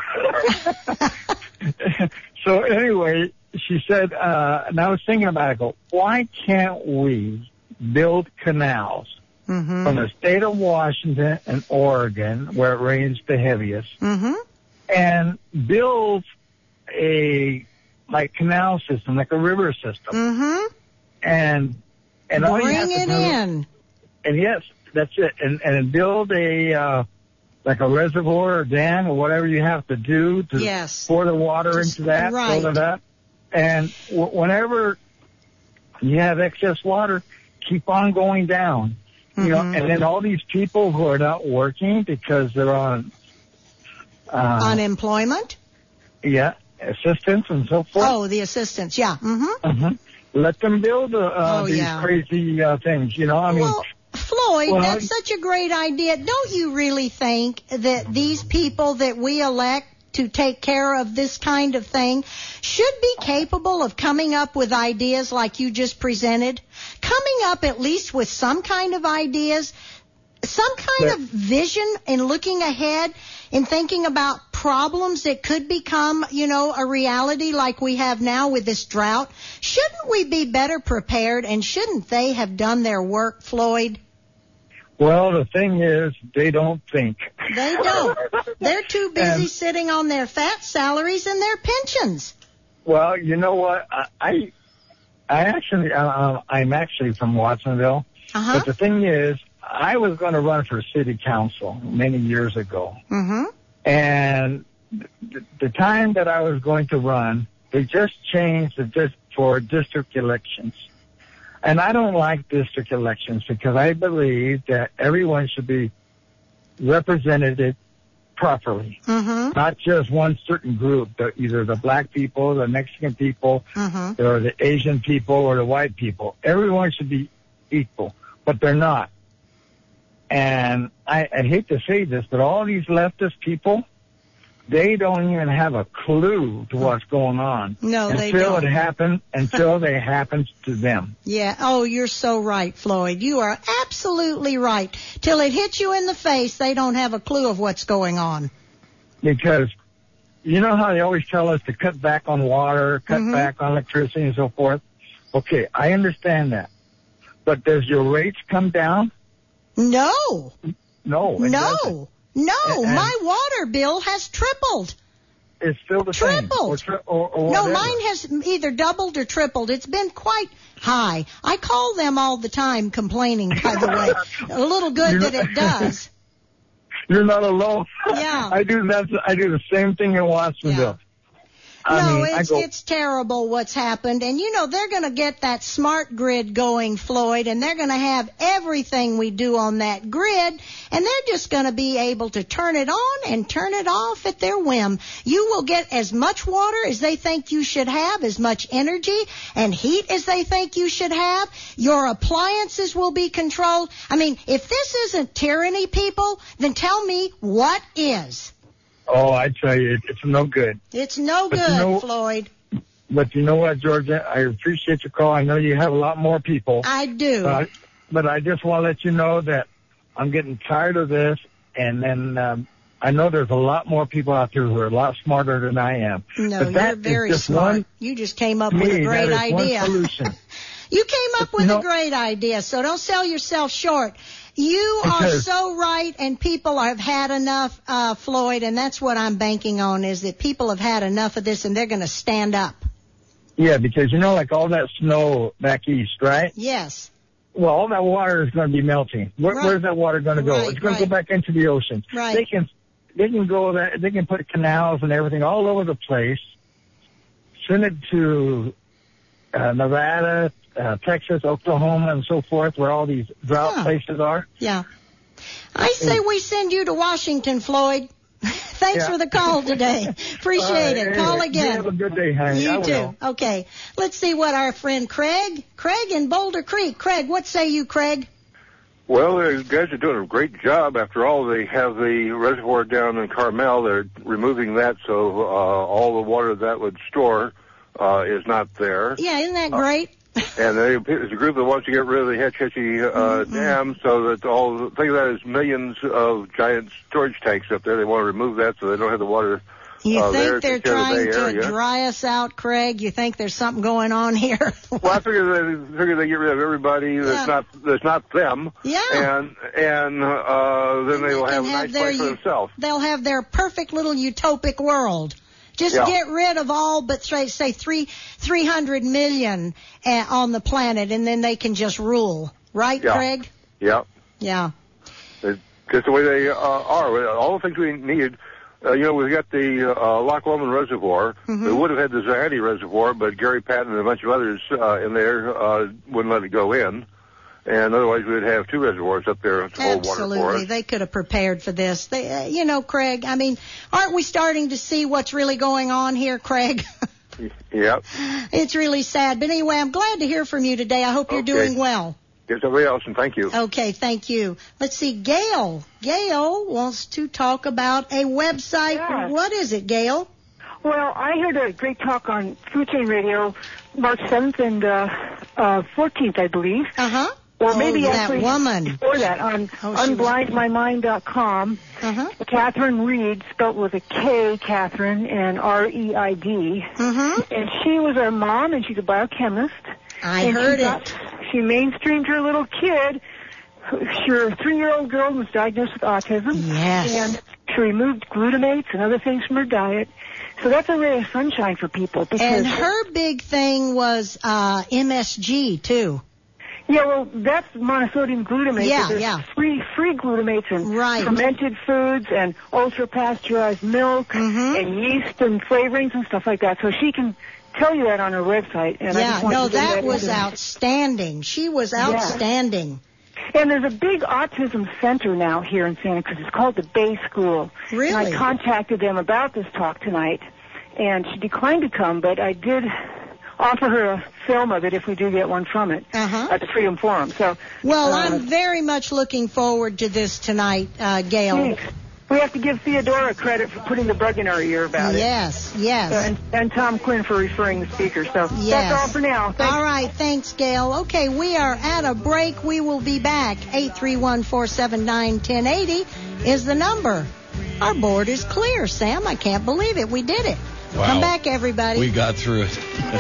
So anyway, she said, and I was thinking about it, I go, why can't we build canals from the state of Washington and Oregon, where it rains the heaviest, and build a canal system, like a river system, and all you have bring to it do, in. And yes, that's it, and build a like a reservoir or dam or whatever you have to do to pour the water into that, fill it up, and whenever you have excess water, keep on going down. You know, and then all these people who are not working because they're on unemployment, assistance and so forth. Oh, the assistance, Let them build these crazy things. You know, I mean. Well, Floyd, that's such a great idea. Don't you really think that these people that we elect to take care of this kind of thing should be capable of coming up with ideas like you just presented? Coming up at least with some kind of ideas, some kind of vision and looking ahead and thinking about problems that could become, a reality like we have now with this drought. Shouldn't we be better prepared, and shouldn't they have done their work, Floyd? Well, the thing is, they don't think. They don't. They're too busy sitting on their fat salaries and their pensions. Well, you know what? I'm actually from Watsonville. But the thing is, I was going to run for city council many years ago. And the time that I was going to run, they just changed for district elections. And I don't like district elections because I believe that everyone should be represented properly, not just one certain group, either the black people, the Mexican people, or the Asian people, or the white people. Everyone should be equal, but they're not. And I hate to say this, but all these leftist people they don't even have a clue to what's going on. No, they until don't. Until it happens to them. Yeah. Oh, you're so right, Floyd. You are absolutely right. Till it hits you in the face, they don't have a clue of what's going on. Because you know how they always tell us to cut back on water, cut back on electricity and so forth? Okay, I understand that. But does your rates come down? No. No. It doesn't. No, my water bill has tripled. It's still the tripled. Same. Or No, whatever. mine has either doubled or tripled. It's been quite high. I call them all the time complaining, by the way. A little good that it does. You're not alone. Yeah. I do the same thing in Watsonville. It's terrible what's happened. And, you know, they're going to get that smart grid going, Floyd, and they're going to have everything we do on that grid, and they're just going to be able to turn it on and turn it off at their whim. You will get as much water as they think you should have, as much energy and heat as they think you should have. Your appliances will be controlled. I mean, if this isn't tyranny, people, then tell me what is. Oh, I tell you, it's no good. It's no good, Floyd. But you know what, Georgia? I appreciate your call. I know you have a lot more people. I do. But I just want to let you know that I'm getting tired of this. And then I know there's a lot more people out there who are a lot smarter than I am. No, you're very smart. You just came up with a great idea. One solution. You came up with a great idea, so don't sell yourself short. You are so right, and people have had enough, Floyd, and that's what I'm banking on, is that people have had enough of this, and they're going to stand up. Yeah, because, you know, like all that snow back east, right? Yes. Well, all that water is going to be melting. Where's that water going to go? Right, It's going to go back into the ocean. Right. They can go there. They can put canals and everything all over the place. Send it to Nevada, Texas, Oklahoma, and so forth, where all these drought places are. Yeah. I say we send you to Washington, Floyd. Thanks for the call today. Appreciate it. Call again. You have a good day, honey. You too. Okay. Let's see what our friend Craig in Boulder Creek. Craig, what say you, Craig? Well, you guys are doing a great job. After all, they have the reservoir down in Carmel. They're removing that, so all the water that would store is not there. Yeah, isn't that great? And there's a group that wants to get rid of the Hetch Hetchy Dam, so that think of that as millions of giant storage tanks up there. They want to remove that so they don't have the water You there. think they're trying to dry us out, Craig? You think there's something going on here? Well, I figure they get rid of everybody that's not them. Yeah. And then they will have a nice place for themselves. They'll have their perfect little utopic world. Just get rid of all but, say 300 million on the planet, and then they can just rule. Right, Craig? Yeah. Yeah. It's just the way they are. All the things we need, we've got the Loch Lomond Reservoir. Mm-hmm. We would have had the Zahadi Reservoir, but Gary Patton and a bunch of others in there wouldn't let it go in. And otherwise, we'd have two reservoirs up there to hold water for us. Absolutely. They could have prepared for this. Craig, I mean, aren't we starting to see what's really going on here, Craig? Yep. It's really sad. But anyway, I'm glad to hear from you today. I hope you're doing well. Get somebody else, and thank you. Okay, thank you. Let's see, Gail. Gail wants to talk about a website. Yeah. What is it, Gail? Well, I heard a great talk on Food Chain Radio March 7th and 14th, I believe. Uh-huh. Or maybe that actually woman. before that on unblindmymind.com. Uh-huh. Catherine Reed, spelled with a K, Catherine, and R-E-I-D. Mm-hmm. And she was a mom, and she's a biochemist. I heard it. She mainstreamed her little kid. Her 3-year-old girl was diagnosed with autism. Yes. And she removed glutamates and other things from her diet. So that's a ray of sunshine for people. And her big thing was MSG, too. Yeah, well, that's monosodium glutamate. Yeah, There's yeah. Free glutamates in Right. fermented foods and ultra-pasteurized milk and yeast and flavorings and stuff like that. So she can tell you that on her website. And I Yeah, just want no, to bring that was into- outstanding. She was outstanding. And there's a big autism center now here in Santa Cruz. It's called the Bay School. Really? And I contacted them about this talk tonight, and she declined to come, but I did offer her a film of it if we do get one from it at the Freedom Forum. So, Well, I'm very much looking forward to this tonight, Gail. Thanks. We have to give Theodora credit for putting the bug in our ear about it. Yes. And Tom Quinn for referring the speaker. So Yes. that's all for now. Thanks. All right, thanks, Gail. Okay, we are at a break. We will be back. 831-479-1080 is the number. Our board is clear, Sam. I can't believe it. We did it. Wow. Come back, everybody. We got through it.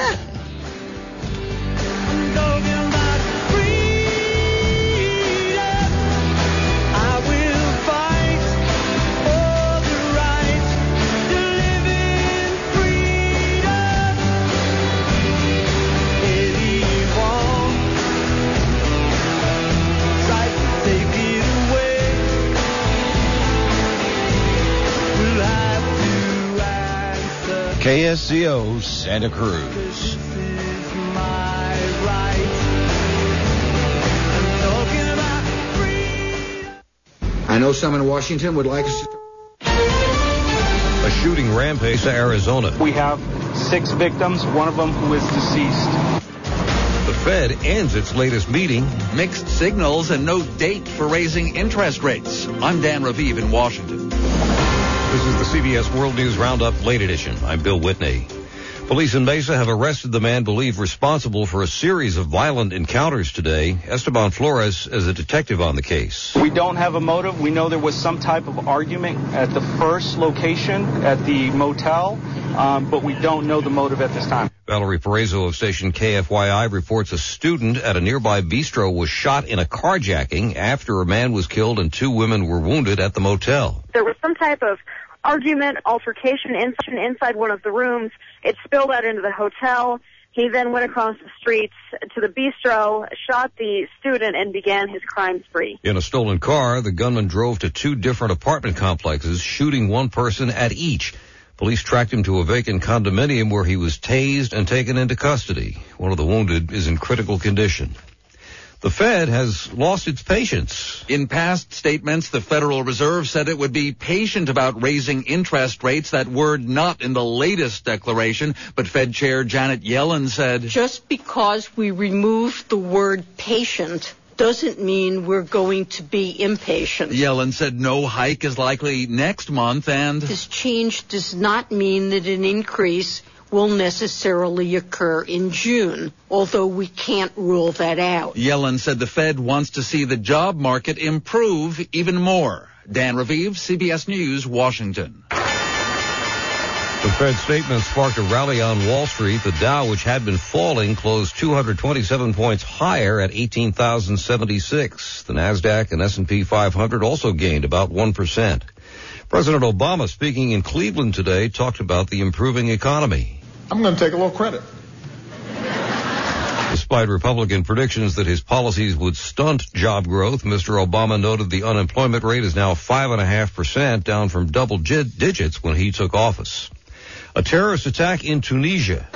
KSCO Santa Cruz. I know some in Washington would like us to... A shooting rampage to Arizona. We have 6 victims, one of them who is deceased. The Fed ends its latest meeting. Mixed signals and no date for raising interest rates. I'm Dan Raviv in Washington. This is the CBS World News Roundup Late Edition. I'm Bill Whitney. Police in Mesa have arrested the man believed responsible for a series of violent encounters today. Esteban Flores is a detective on the case. We don't have a motive. We know there was some type of argument at the first location at the motel, but we don't know the motive at this time. Valerie Perezzo of station KFYI reports a student at a nearby bistro was shot in a carjacking after a man was killed and 2 women were wounded at the motel. There was some type of argument, altercation inside one of the rooms. It spilled out into the hotel. He then went across the streets to the bistro, shot the student, and began his crime spree. In a stolen car, the gunman drove to 2 different apartment complexes, shooting one person at each. Police tracked him to a vacant condominium where he was tased and taken into custody. One of the wounded is in critical condition. The Fed has lost its patience. In past statements, the Federal Reserve said it would be patient about raising interest rates. That word not in the latest declaration, but Fed Chair Janet Yellen said, just because we removed the word patient doesn't mean we're going to be impatient. Yellen said no hike is likely next month, and this change does not mean that an increase will necessarily occur in June, although we can't rule that out. Yellen said the Fed wants to see the job market improve even more. Dan Raviv, CBS News, Washington. The Fed statement sparked a rally on Wall Street. The Dow, which had been falling, closed 227 points higher at 18,076. The Nasdaq and S&P 500 also gained about 1%. President Obama, speaking in Cleveland today, talked about the improving economy. I'm going to take a little credit. Despite Republican predictions that his policies would stunt job growth, Mr. Obama noted the unemployment rate is now 5.5%, down from double digits when he took office. A terrorist attack in Tunisia.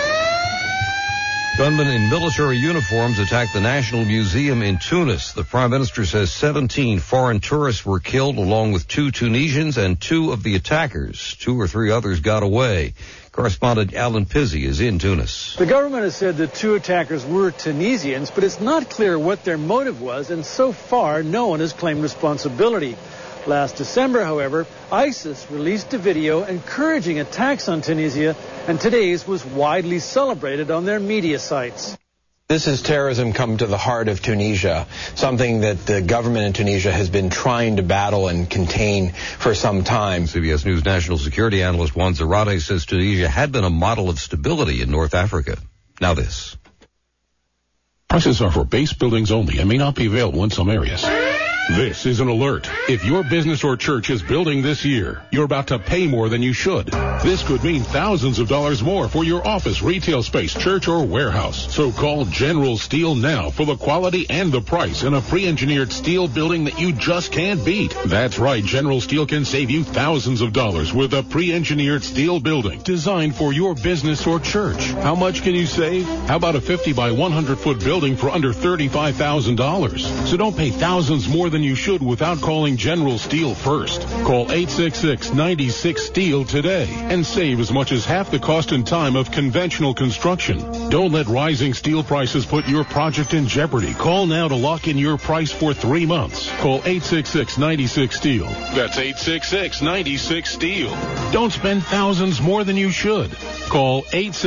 Gunmen in military uniforms attacked the National Museum in Tunis. The Prime Minister says 17 foreign tourists were killed, along with 2 Tunisians and 2 of the attackers. 2 or 3 others got away. Correspondent Alan Pizzi is in Tunis. The government has said the 2 attackers were Tunisians, but it's not clear what their motive was, and so far no one has claimed responsibility. Last December, however, ISIS released a video encouraging attacks on Tunisia, and today's was widely celebrated on their media sites. This is terrorism come to the heart of Tunisia, something that the government in Tunisia has been trying to battle and contain for some time. CBS News national security analyst Juan Zarate says Tunisia had been a model of stability in North Africa. Now this. Prices are for base buildings only and may not be available in some areas. This is an alert. If your business or church is building this year, you're about to pay more than you should. This could mean thousands of dollars more for your office, retail space, church, or warehouse. So call General Steel now for the quality and the price in a pre-engineered steel building that you just can't beat. That's right, General Steel can save you thousands of dollars with a pre-engineered steel building designed for your business or church. How much can you save? How about a 50 by 100 foot building for under $35,000? So don't pay thousands more than than you should without calling General Steel first. Call 866-96-STEEL today and save as much as half the cost and time of conventional construction. Don't let rising steel prices put your project in jeopardy. Call now to lock in your price for 3 months. Call 866-96-STEEL. That's 866-96-STEEL. Don't spend thousands more than you should. Call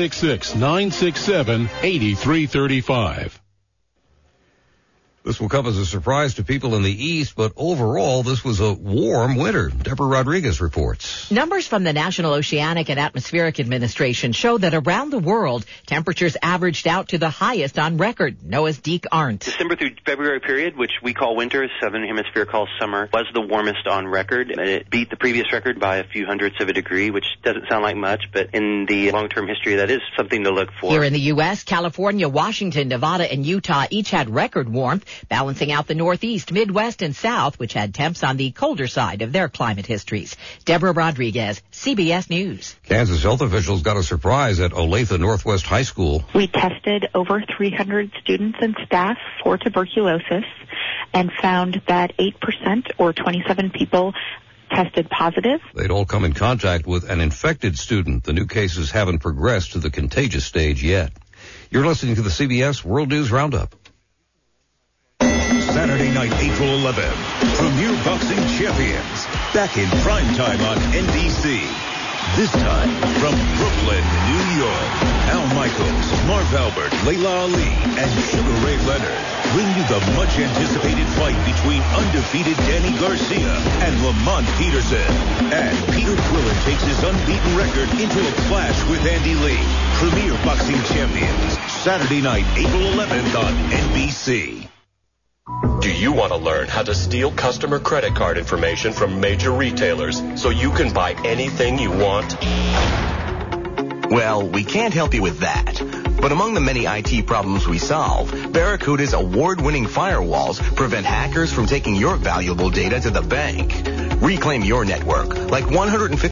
866-967-8335. This will come as a surprise to people in the East, but overall, this was a warm winter. Deborah Rodriguez reports. Numbers from the National Oceanic and Atmospheric Administration show that around the world, temperatures averaged out to the highest on record. NOAA's Deke Arndt. December through February period, which we call winter, Southern Hemisphere calls summer, was the warmest on record. It beat the previous record by a few hundredths of a degree, which doesn't sound like much, but in the long-term history, that is something to look for. Here in the U.S., California, Washington, Nevada, and Utah each had record warmth, balancing out the Northeast, Midwest, and South, which had temps on the colder side of their climate histories. Deborah Rodriguez, CBS News. Kansas health officials got a surprise at Olathe Northwest High School. We tested over 300 students and staff for tuberculosis and found that 8% or 27 people tested positive. They'd all come in contact with an infected student. The new cases haven't progressed to the contagious stage yet. You're listening to the CBS World News Roundup. Saturday night, April 11th, Premier Boxing Champions, back in primetime on NBC. This time from Brooklyn, New York, Al Michaels, Marv Albert, Layla Ali, and Sugar Ray Leonard bring you the much-anticipated fight between undefeated Danny Garcia and Lamont Peterson. And Peter Quillen takes his unbeaten record into a clash with Andy Lee. Premier Boxing Champions, Saturday night, April 11th on NBC. Do you want to learn how to steal customer credit card information from major retailers so you can buy anything you want? Well, we can't help you with that. But among the many IT problems we solve, Barracuda's award-winning firewalls prevent hackers from taking your valuable data to the bank. Reclaim your network like 150